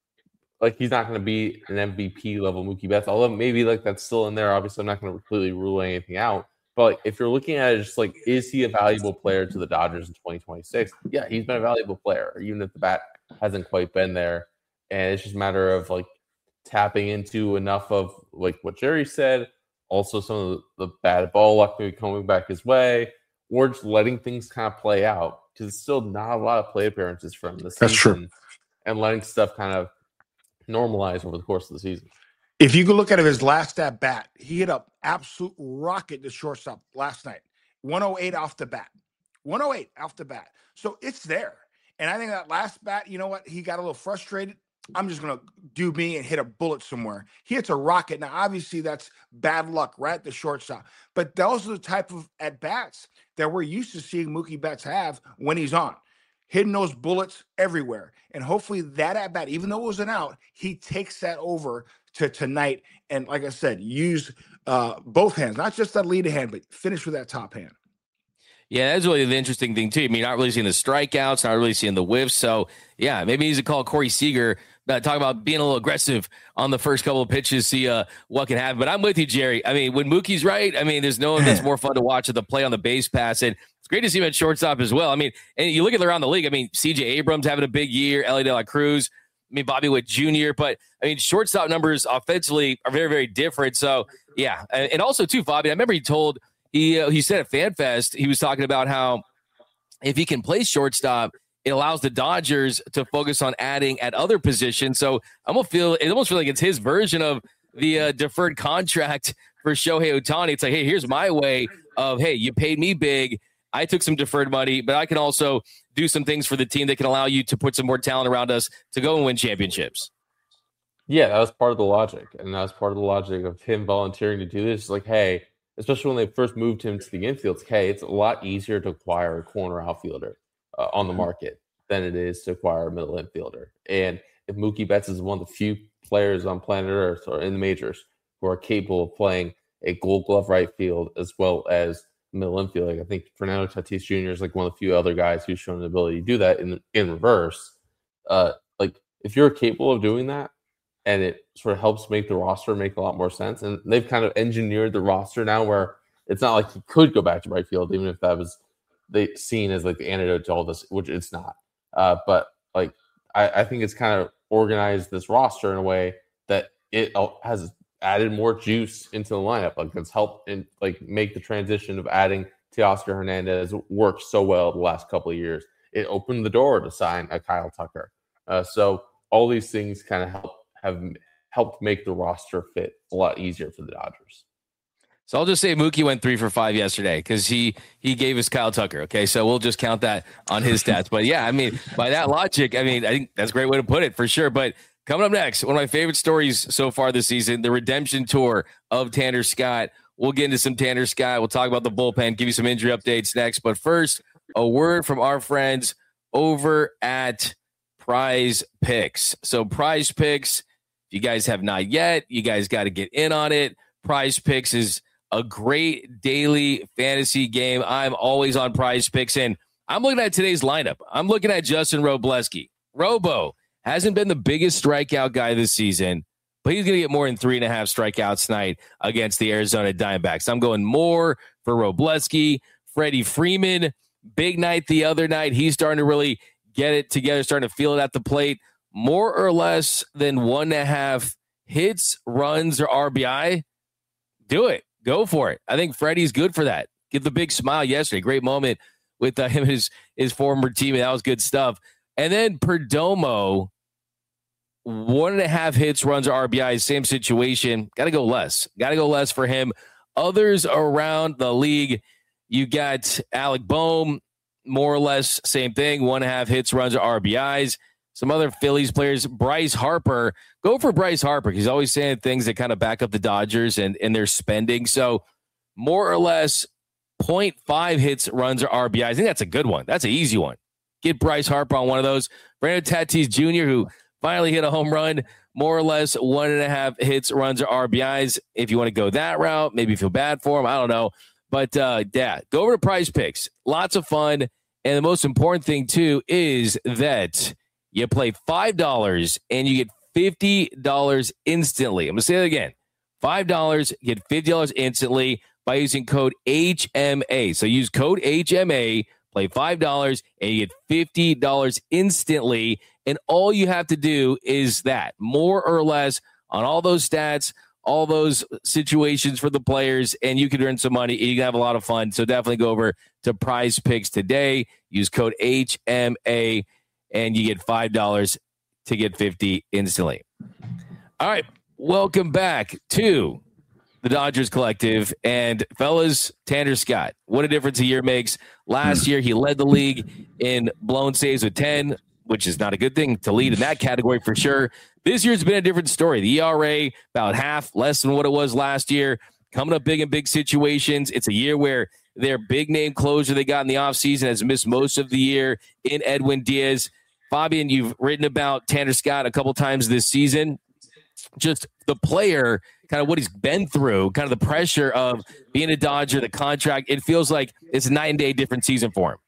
Like he's not going to be an MVP level Mookie Betts, although maybe like that's still in there. Obviously, I'm not going to completely rule anything out. But like, if you're looking at it, just like, is he a valuable player to the Dodgers in 2026? Yeah, he's been a valuable player, even if the bat hasn't quite been there. And it's just a matter of like tapping into enough of like what Jerry said, also some of the bad ball luck maybe coming back his way, or just letting things kind of play out because it's still not a lot of play appearances from the season.
That's true.
And letting stuff kind of normalize over the course of the season.
If you could look at his last at bat, he hit an absolute rocket to shortstop last night. 108 off the bat. 108 off the bat. So it's there. And I think that last bat, you know what? He got a little frustrated. I'm just going to do me and hit a bullet somewhere. He hits a rocket. Now, obviously, that's bad luck, right? The shortstop. But those are the type of at-bats that we're used to seeing Mookie Betts have when he's on. Hitting those bullets everywhere. And hopefully that at-bat, even though it was an out, he takes that over to tonight. And like I said, use both hands, not just that lead hand, but finish with that top hand.
Yeah, that's really the interesting thing, too. I mean, not really seeing the strikeouts, not really seeing the whiffs. So, yeah, maybe he needs to call Corey Seager, talk about being a little aggressive on the first couple of pitches, see what can happen. But I'm with you, Jerry. I mean, when Mookie's right, I mean, there's no one that's more fun to watch at the play on the base pass. And it's great to see him at shortstop as well. I mean, and you look at around the league, I mean, CJ Abrams having a big year, Ellie De La Cruz, I mean, Bobby Witt Jr., but I mean, shortstop numbers offensively are very, very different. So, yeah. And also, too, Bobby, I remember he said at FanFest, he was talking about how if he can play shortstop, it allows the Dodgers to focus on adding at other positions. So it almost feel like it's his version of the deferred contract for Shohei Ohtani. It's like, hey, here's my way of, hey, you paid me big. I took some deferred money, but I can also do some things for the team that can allow you to put some more talent around us to go and win championships.
Yeah, that was part of the logic. And that was part of the logic of him volunteering to do this. Like, hey, especially when they first moved him to the infield, hey, it's a lot easier to acquire a corner outfielder on the market than it is to acquire a middle infielder. And if Mookie Betts is one of the few players on planet Earth or in the majors who are capable of playing a Gold Glove right field as well as middle infield, like I think Fernando Tatis Jr. is like one of the few other guys who's shown the ability to do that in reverse. Like if you're capable of doing that, and it sort of helps make the roster make a lot more sense. And they've kind of engineered the roster now where it's not like he could go back to right field, even if that was seen as like the antidote to all this, which it's not. But like I think it's kind of organized this roster in a way that it has added more juice into the lineup. Like it's helped in like make the transition of adding Teoscar Hernandez work so well the last couple of years. It opened the door to sign a Kyle Tucker. So all these things kind of have helped make the roster fit a lot easier for the Dodgers.
So I'll just say Mookie went 3 for 5 yesterday because he gave us Kyle Tucker. Okay, so we'll just count that on his stats. But yeah, I mean, by that logic, I mean, I think that's a great way to put it for sure. But coming up next, one of my favorite stories so far this season, the redemption tour of Tanner Scott. We'll get into some Tanner Scott. We'll talk about the bullpen, give you some injury updates next. But first, a word from our friends over at Prize Picks. So Prize Picks, if you guys have not yet, you guys got to get in on it. Prize Picks is a great daily fantasy game. I'm always on Prize Picks, and I'm looking at today's lineup. I'm looking at Justin Robleski. Robo hasn't been the biggest strikeout guy this season, but he's going to get more than 3.5 strikeouts tonight against the Arizona Diamondbacks. I'm going more for Robleski. Freddie Freeman, big night the other night. He's starting to really get it together, starting to feel it at the plate. More or less than 1.5 hits, runs, or RBI. Do it. Go for it. I think Freddie's good for that. Give the big smile yesterday. Great moment with him and his former teammate. That was good stuff. And then Perdomo, 1.5 hits, runs, or RBI. Same situation. Got to go less. Got to go less for him. Others around the league, you got Alec Boehm, more or less same thing. 1.5 hits, runs, or RBIs. some other Phillies players. Bryce Harper, go for Bryce Harper. He's always saying things that kind of back up the Dodgers and their spending. So more or less 0.5 hits, runs, or RBI. I think that's a good one. That's an easy one. Get Bryce Harper on one of those. Brandon Tatis Jr., who finally hit a home run, more or less 1.5 hits, runs, or RBIs. If you want to go that route, maybe feel bad for him. I don't know. But, yeah, go over to Prize Picks. Lots of fun. And the most important thing, too, is that you play $5 and you get $50 instantly. I'm going to say that again. $5, get $50 instantly by using code HMA. So use code HMA, play $5, and you get $50 instantly. And all you have to do is that, more or less, on all those stats, all those situations for the players, and you can earn some money. You can have a lot of fun. So definitely go over to Prize Picks today. Use code HMA, and you get $5 to get $50 instantly. All right, welcome back to the Dodgers Collective. And fellas, Tanner Scott, what a difference a year makes. Last year, he led the league in blown saves with 10, which is not a good thing to lead in that category for sure. This year's been a different story. The ERA, about half less than what it was last year, coming up big in big situations. It's a year where their big name closer they got in the offseason has missed most of the year in Edwin Diaz. Fabian, you've written about Tanner Scott a couple times this season. Just the player, kind of what he's been through, kind of the pressure of being a Dodger, the contract. It feels like it's a night and day different season for him.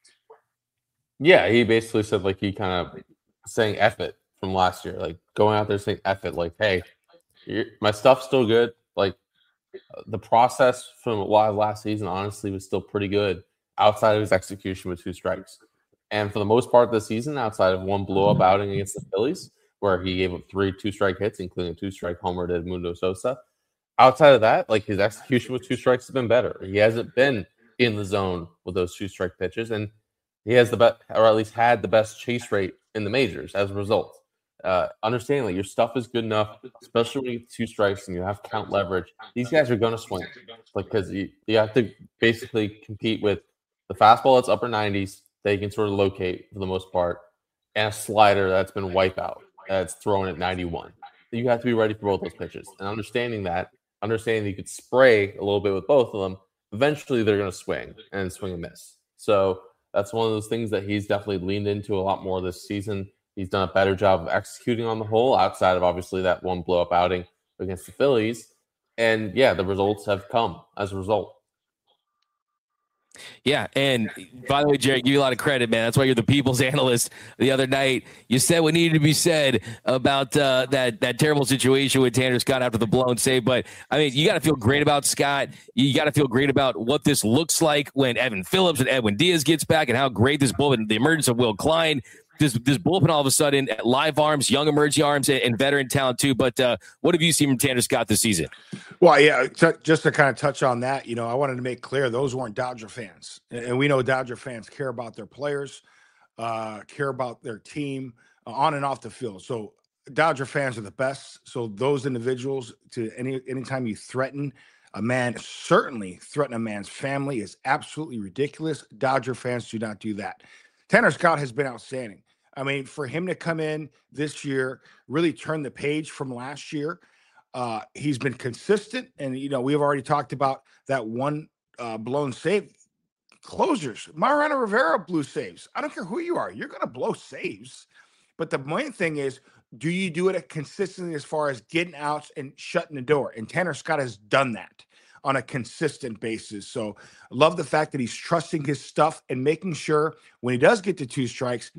Yeah, he basically said like he kind of saying F it from last year, like going out there saying F it, like, hey, my stuff's still good. Like the process from last season, honestly, was still pretty good outside of his execution with 2 strikes. And for the most part of the season, outside of one blow-up outing against the Phillies, where he gave up 3 2-strike hits, including a 2-strike homer to Edmundo Sosa. Outside of that, like his execution with 2 strikes has been better. He hasn't been in the zone with those 2-strike pitches, and he has the best, or at least had the best chase rate in the majors as a result. Understanding that your stuff is good enough, especially when you get 2 strikes and you have count leverage. These guys are going to swing, because you have to basically compete with the fastball that's upper 90s that you can sort of locate for the most part, and a slider that's been wipeout that's thrown at 91. You have to be ready for both those pitches. And understanding that you could spray a little bit with both of them, eventually they're going to swing and swing and miss. So that's one of those things that he's definitely leaned into a lot more this season. He's done a better job of executing on the whole, outside of obviously that one blow-up outing against the Phillies. And yeah, the results have come as a result.
Yeah, and by the way, Jerry, give you a lot of credit, man. That's why you're the people's analyst. The other night, you said what needed to be said about that terrible situation with Tanner Scott after the blown save. But, I mean, you got to feel great about Scott. You got to feel great about what this looks like when Evan Phillips and Edwin Diaz gets back, and how great this bullpen, the emergence of Will Klein, this bullpen all of a sudden, live arms, young emerging arms, and veteran talent too. But what have you seen from Tanner Scott this season?
Well, yeah, just to kind of touch on that, I wanted to make clear those weren't Dodger fans. And we know Dodger fans care about their players, care about their team on and off the field. So Dodger fans are the best. So those individuals, to anytime you threaten a man, certainly threaten a man's family, is absolutely ridiculous. Dodger fans do not do that. Tanner Scott has been outstanding. I mean, for him to come in this year, really turn the page from last year, he's been consistent. And, we've already talked about that one blown save. Closers, Mariano Rivera blew saves. I don't care who you are. You're going to blow saves. But the main thing is, do you do it consistently as far as getting outs and shutting the door? And Tanner Scott has done that on a consistent basis. So I love the fact that he's trusting his stuff and making sure when he does get to 2 strikes,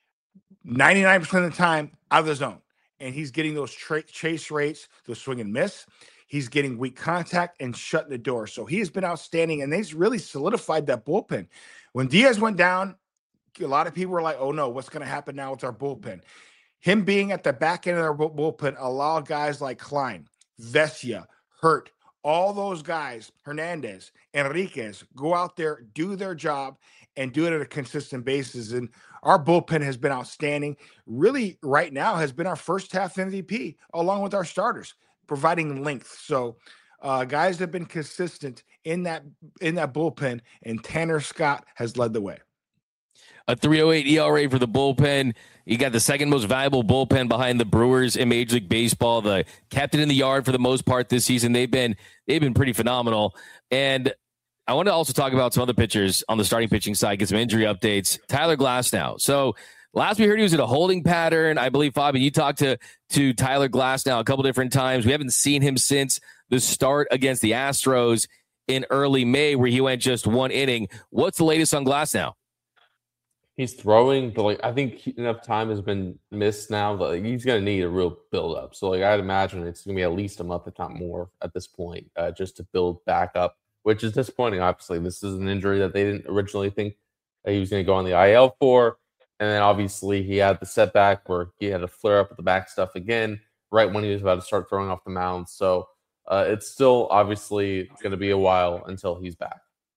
99% of the time out of the zone. And he's getting those chase rates, the swing and miss. He's getting weak contact and shutting the door. So he has been outstanding, and they've really solidified that bullpen. When Diaz went down, a lot of people were like, oh no, what's going to happen now with our bullpen? Him being at the back end of our bullpen allowed guys like Klein, Vesia, Hurt, all those guys, Hernandez, Enriquez, go out there, do their job, and do it at a consistent basis. And our bullpen has been outstanding. Really, right now, has been our first half MVP, along with our starters, providing length. So guys have been consistent in that bullpen, and Tanner Scott has led the way.
A 3.08 ERA for the bullpen. You got the second most valuable bullpen behind the Brewers in Major League Baseball. The kept it in the yard for the most part this season. They've been pretty phenomenal. And I want to also talk about some other pitchers on the starting pitching side, get some injury updates. Tyler Glasnow. So last we heard he was in a holding pattern. I believe, Fabian, you talked to Tyler Glasnow a couple different times. We haven't seen him since the start against the Astros in early May, where he went just one inning. What's the latest on Glasnow?
He's throwing, but I think enough time has been missed now that he's going to need a real build up. So I'd imagine it's going to be at least a month, if not more, at this point, just to build back up, which is disappointing. Obviously, this is an injury that they didn't originally think that he was going to go on the IL for, and then obviously he had the setback where he had to flare up with the back stuff again right when he was about to start throwing off the mound. So it's still obviously going to be a while until he's back.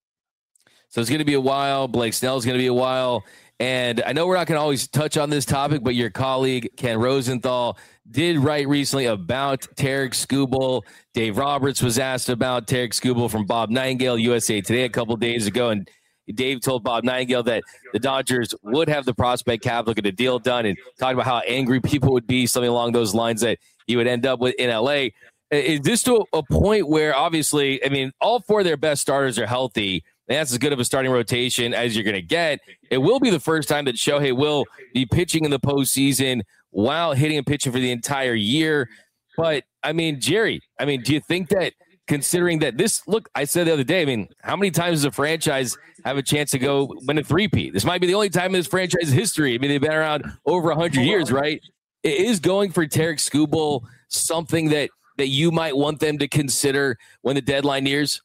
So it's going to be a while. Blake Snell's going to be a while. And I know we're not going to always touch on this topic, but your colleague, Ken Rosenthal, did write recently about Tarik Skubal. Dave Roberts was asked about Tarik Skubal from Bob Nightingale, USA Today, a couple days ago. And Dave told Bob Nightingale that the Dodgers would have the prospect cap, look at a deal done, and talked about how angry people would be, something along those lines that he would end up with in L.A. Is this to a point where, obviously, I mean, all four of their best starters are healthy, and that's as good of a starting rotation as you're going to get. It will be the first time that Shohei will be pitching in the postseason while hitting and pitching for the entire year. But, I mean, Jerry, do you think that, considering that I said the other day, how many times does a franchise have a chance to go win a three-peat? This might be the only time in this franchise history. They've been around over 100 years, right? Is going for Tarik Skubal something that you might want them to consider when the deadline nears?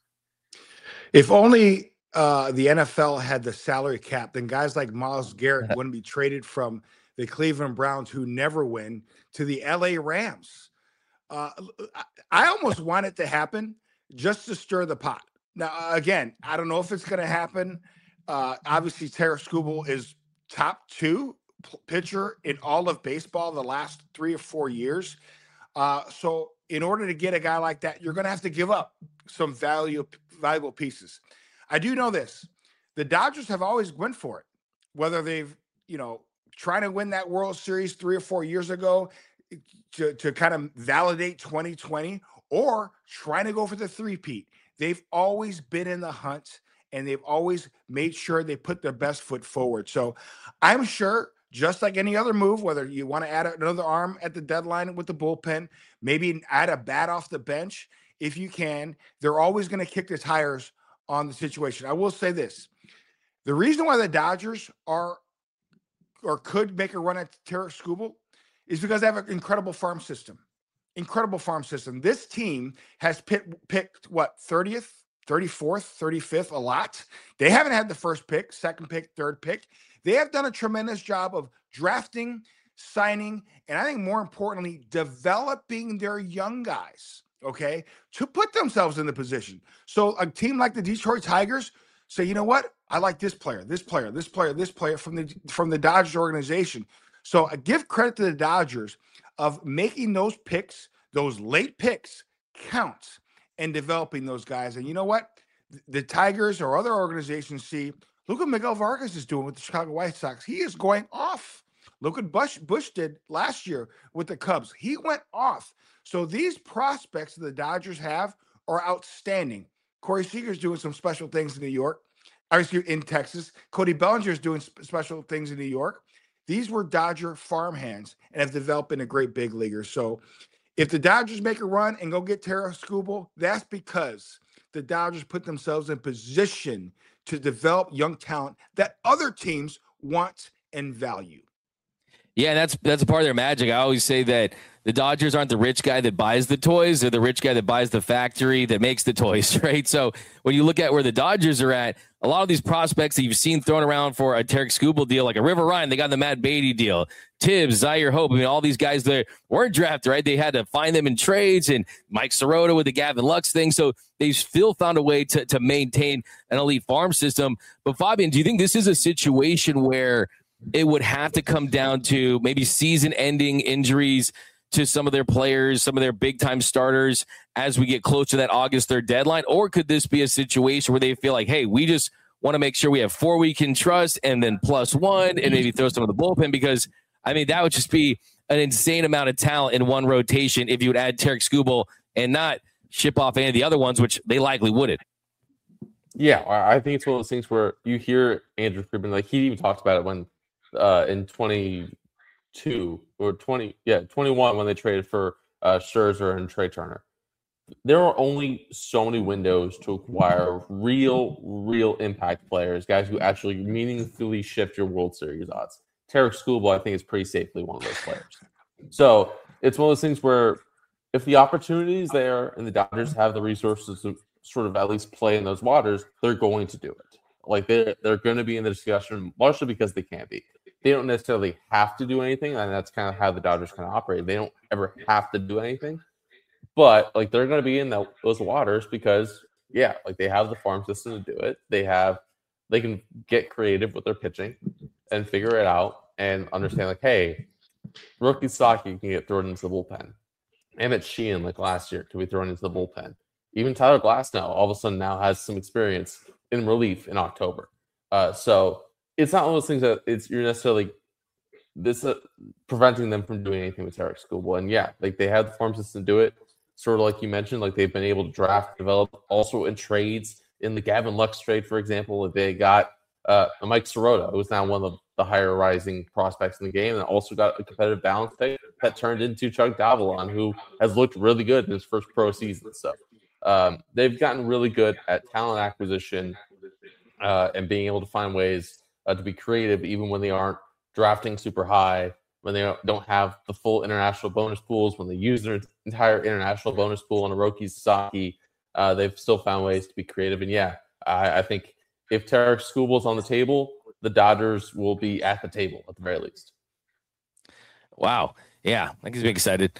If only the NFL had the salary cap, then guys like Myles Garrett wouldn't be traded from the Cleveland Browns, who never win, to the LA Rams. I almost want it to happen just to stir the pot. Now, again, I don't know if it's going to happen. Obviously, Tarik Skubal is top 2 pitcher in all of baseball the last 3 or 4 years. So in order to get a guy like that, you're going to have to give up some valuable pieces. I do know this. The Dodgers have always went for it, whether they've, trying to win that World Series 3 or 4 years ago to kind of validate 2020, or trying to go for the three-peat. They've always been in the hunt, and they've always made sure they put their best foot forward. So I'm sure, just like any other move, whether you want to add another arm at the deadline with the bullpen, maybe add a bat off the bench, if you can, they're always going to kick the tires on the situation. I will say this. The reason why the Dodgers are or could make a run at Tarik Skubal is because they have an incredible farm system. Incredible farm system. This team has picked what, 30th, 34th, 35th, a lot. They haven't had the first pick, second pick, third pick. They have done a tremendous job of drafting, signing, and I think more importantly, developing their young guys, okay, to put themselves in the position. So a team like the Detroit Tigers say, you know what? I like this player, this player, this player, this player from the Dodgers organization. So I give credit to the Dodgers of making those picks, those late picks, count and developing those guys. And you know what? The Tigers or other organizations see, look what Miguel Vargas is doing with the Chicago White Sox. He is going off. Look what Bush did last year with the Cubs. He went off. So these prospects that the Dodgers have are outstanding. Corey Seager's doing some special things in New York. In Texas. Cody Bellinger is doing special things in New York. These were Dodger farmhands and have developed into great big leaguers. So if the Dodgers make a run and go get Tarik Skubal, that's because the Dodgers put themselves in position to develop young talent that other teams want and value.
Yeah, that's a part of their magic. I always say that the Dodgers aren't the rich guy that buys the toys. They're the rich guy that buys the factory that makes the toys, right? So when you look at where the Dodgers are at, a lot of these prospects that you've seen thrown around for a Tarik Skubal deal, like a River Ryan, they got the Matt Beatty deal, Tibbs, Zaire Hope. All these guys that weren't drafted, right? They had to find them in trades, and Mike Sirota with the Gavin Lux thing. So they've still found a way to maintain an elite farm system. But Fabian, do you think this is a situation where it would have to come down to maybe season-ending injuries to some of their players, some of their big-time starters as we get close to that August 3rd deadline? Or could this be a situation where they feel like, hey, we want to make sure we have 4 we can trust and then +1 and maybe throw some of the bullpen because, I mean, that would just be an insane amount of talent in one rotation if you would add Tarik Skubal and not ship off any of the other ones, which they likely wouldn't.
Yeah, I think it's one of those things where you hear Andrew Friedman, like he even talked about it when in 22 or 21 when they traded for Scherzer and Trey Turner. There are only so many windows to acquire real impact players, guys who actually meaningfully shift your World Series odds. Tarik Skubal, I think, is pretty safely one of those players. So it's one of those things where if the opportunity is there and the Dodgers have the resources to sort of at least play in those waters, they're going to do it. Like they're going to be in the discussion, largely because they can be. They don't necessarily have to do anything, and that's kind of how the Dodgers kind of operate. They don't ever have to do anything, but like they're going to be in those waters because, yeah, like they have the farm system to do it. They can get creative with their pitching and figure it out and understand like, hey, rookie Saki can get thrown into the bullpen. Emmett Sheehan, like last year, can be thrown into the bullpen. Even Tyler Glasnow all of a sudden now has some experience in relief in October. So it's not one of those things that you're necessarily preventing them from doing anything with Tarik Skubal. And yeah, like they have the farm system to do it. Sort of like you mentioned, like they've been able to draft, develop, also in trades. In the Gavin Lux trade, for example, they got Mike Sirota, who is now one of the higher rising prospects in the game, and also got a competitive balance pick that turned into Chuck Davalon, who has looked really good in his first pro season. So they've gotten really good at talent acquisition and being able to find ways to be creative, even when they aren't drafting super high, when they don't have the full international bonus pools, when they use their entire international bonus pool on a Roki Sasaki. They've still found ways to be creative. And yeah, I think if Tarik Skubal's on the table, the Dodgers will be at the table at the very least.
Wow. Yeah, I get excited.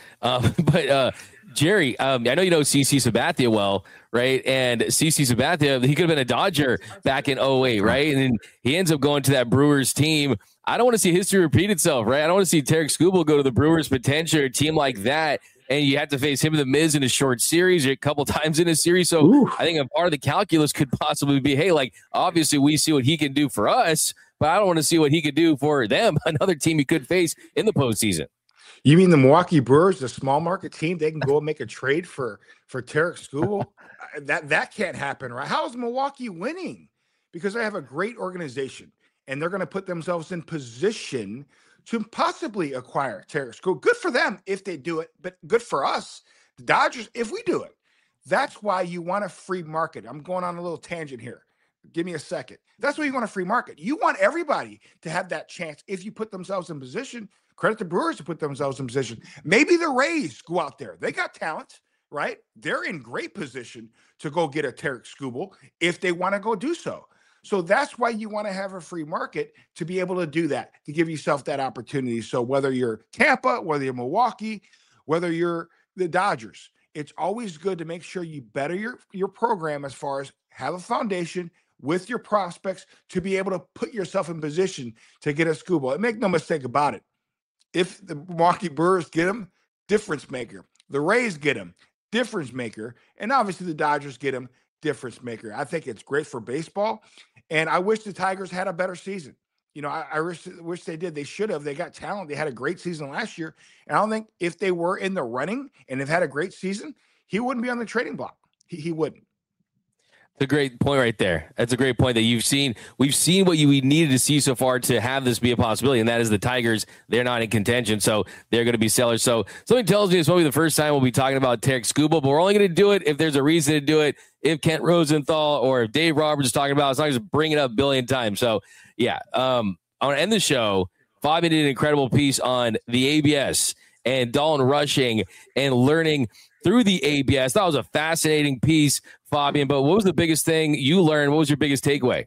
But Jerry, I know you know CC Sabathia well, right? And CC Sabathia, he could have been a Dodger back in 2008, right? And then he ends up going to that Brewers team. I don't want to see history repeat itself, right? I don't want to see Tarik Skubal go to the Brewers potentially, a team like that, and you have to face him and the Miz in a short series or a couple times in a series. So oof. I think a part of the calculus could possibly be, hey, like, obviously we see what he can do for us, but I don't want to see what he could do for them, another team he could face in the postseason.
You mean the Milwaukee Brewers, the small market team, they can go and make a trade for Tarik Skubal? That can't happen, right? How is Milwaukee winning? Because they have a great organization, and they're going to put themselves in position to possibly acquire Tarik Skubal. Good for them if they do it, but good for us, the Dodgers, if we do it. That's why you want a free market. I'm going on a little tangent here. Give me a second. That's why you want a free market. You want everybody to have that chance if you put themselves in position. Credit the Brewers to put themselves in position. Maybe the Rays go out there. They got talent, right? They're in great position to go get a Tarik Skubal if they want to go do so. So that's why you want to have a free market to be able to do that, to give yourself that opportunity. So whether you're Tampa, whether you're Milwaukee, whether you're the Dodgers, it's always good to make sure you better your program as far as have a foundation with your prospects to be able to put yourself in position to get a Skubal. And make no mistake about it. If the Milwaukee Brewers get him, difference maker. The Rays get him, difference maker. And obviously the Dodgers get him, difference maker. I think it's great for baseball. And I wish the Tigers had a better season. You know, I wish they did. They should have. They got talent. They had a great season last year. And I don't think if they were in the running and have had a great season, he wouldn't be on the trading block. He wouldn't.
That's a great point right there. That's a great point that you've seen. We've seen what we needed to see so far to have this be a possibility, and that is the Tigers. They're not in contention, so they're going to be sellers. So something tells me it's probably the first time we'll be talking about Tarik Skubal, but we're only going to do it if there's a reason to do it. If Kent Rosenthal or if Dave Roberts is talking about it, it's not just bring it up a billion times. So, yeah, I want to end the show. Fabian did an incredible piece on the ABS and Dalton Rushing and learning through the ABS. That was a fascinating piece, Fabian. But what was the biggest thing you learned? What was your biggest takeaway?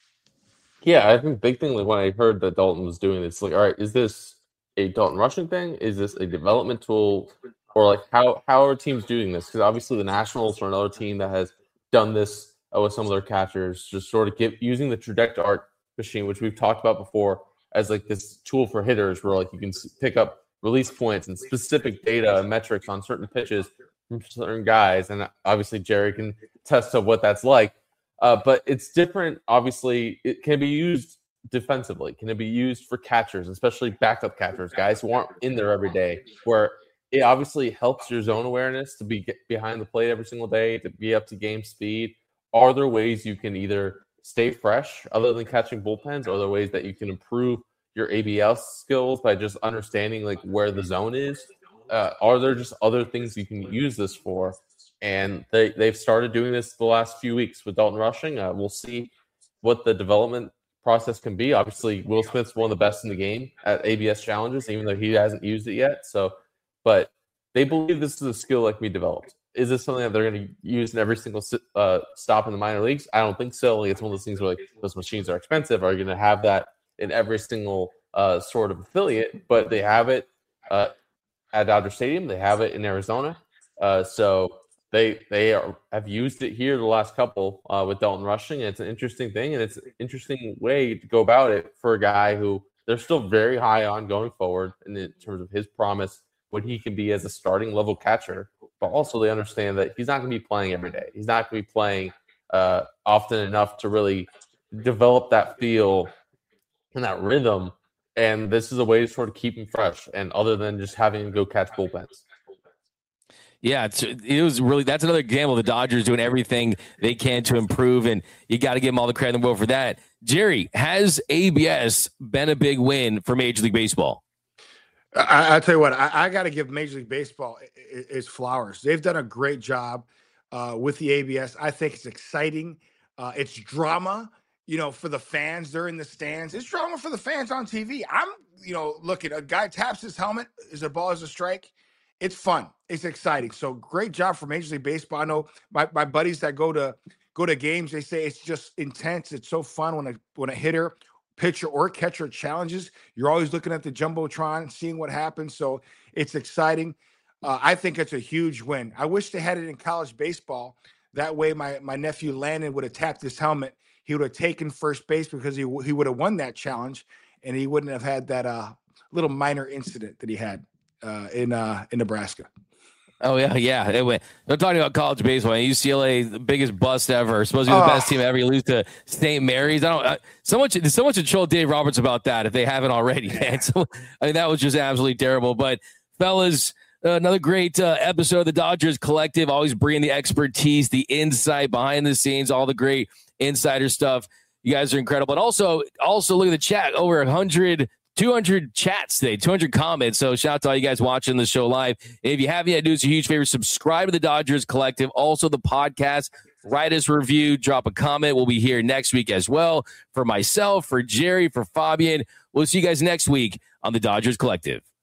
Yeah, I think the big thing, like when I heard that Dalton was doing this, like, all right, is this a Dalton Rushing thing? Is this a development tool? Or like how are teams doing this? Because obviously the Nationals are another team that has done this with some of their catchers, just sort of using the Traject Art machine, which we've talked about before, as like this tool for hitters where like you can pick up release points and specific data and metrics on certain pitches from certain guys. And obviously Jerry can test to what that's like. But it's different. Obviously, it can be used defensively. Can it be used for catchers, especially backup catchers, guys who aren't in there every day, where it obviously helps your zone awareness to be behind the plate every single day, to be up to game speed. Are there ways you can either stay fresh other than catching bullpens? Are there ways that you can improve your ABS skills by just understanding like where the zone is? Are there just other things you can use this for? And they've started doing this the last few weeks with Dalton Rushing. We'll see what the development process can be. Obviously, Will Smith's one of the best in the game at ABS challenges, even though he hasn't used it yet. But they believe this is a skill that can be developed. Is this something that they're going to use in every single stop in the minor leagues? I don't think so. Like, it's one of those things where like those machines are expensive. Are you going to have that in every single sort of affiliate? But they have it at Dodger Stadium. They have it in Arizona. So they have used it here the last couple with Dalton Rushing. And it's an interesting thing, and it's an interesting way to go about it for a guy who they're still very high on going forward in terms of his promise, what he can be as a starting level catcher. But also they understand that he's not going to be playing every day. He's not going to be playing often enough to really develop that feel and that rhythm. And this is a way to sort of keep him fresh, and other than just having him go catch bullpens.
Yeah, it was really, that's another example of the Dodgers doing everything they can to improve, and you got to give them all the credit in the world for that. Jerry, has ABS been a big win for Major League Baseball?
I'll tell you what, I got to give Major League Baseball its flowers. They've done a great job with the ABS. I think it's exciting. It's drama, for the fans. They're in the stands. It's drama for the fans on TV. I'm, looking, a guy taps his helmet. Is a ball, is a strike? It's fun. It's exciting. So great job for Major League Baseball. I know my buddies that go to games, they say it's just intense. It's so fun when a hitter, pitcher, or catcher challenges. You're always looking at the Jumbotron, seeing what happens. So it's exciting. I think it's a huge win. I wish they had it in college baseball. That way my nephew Landon would have tapped his helmet. He would have taken first base because he would have won that challenge, and he wouldn't have had that little minor incident that he had in Nebraska.
Oh yeah. They're talking about college baseball. UCLA, the biggest bust ever. Supposed to be the best team ever. You lose to St. Mary's. So much to troll Dave Roberts about that if they haven't already, man. So that was just absolutely terrible. But fellas, another great episode of the Dodgers Collective. Always bringing the expertise, the insight behind the scenes, all the great insider stuff. You guys are incredible. And also look at the chat. Over 200 chats today, 200 comments. So shout out to all you guys watching the show live. If you haven't yet, do us a huge favor. Subscribe to the Dodgers Collective. Also the podcast. Write us a review. Drop a comment. We'll be here next week as well. For myself, for Jerry, for Fabian. We'll see you guys next week on the Dodgers Collective.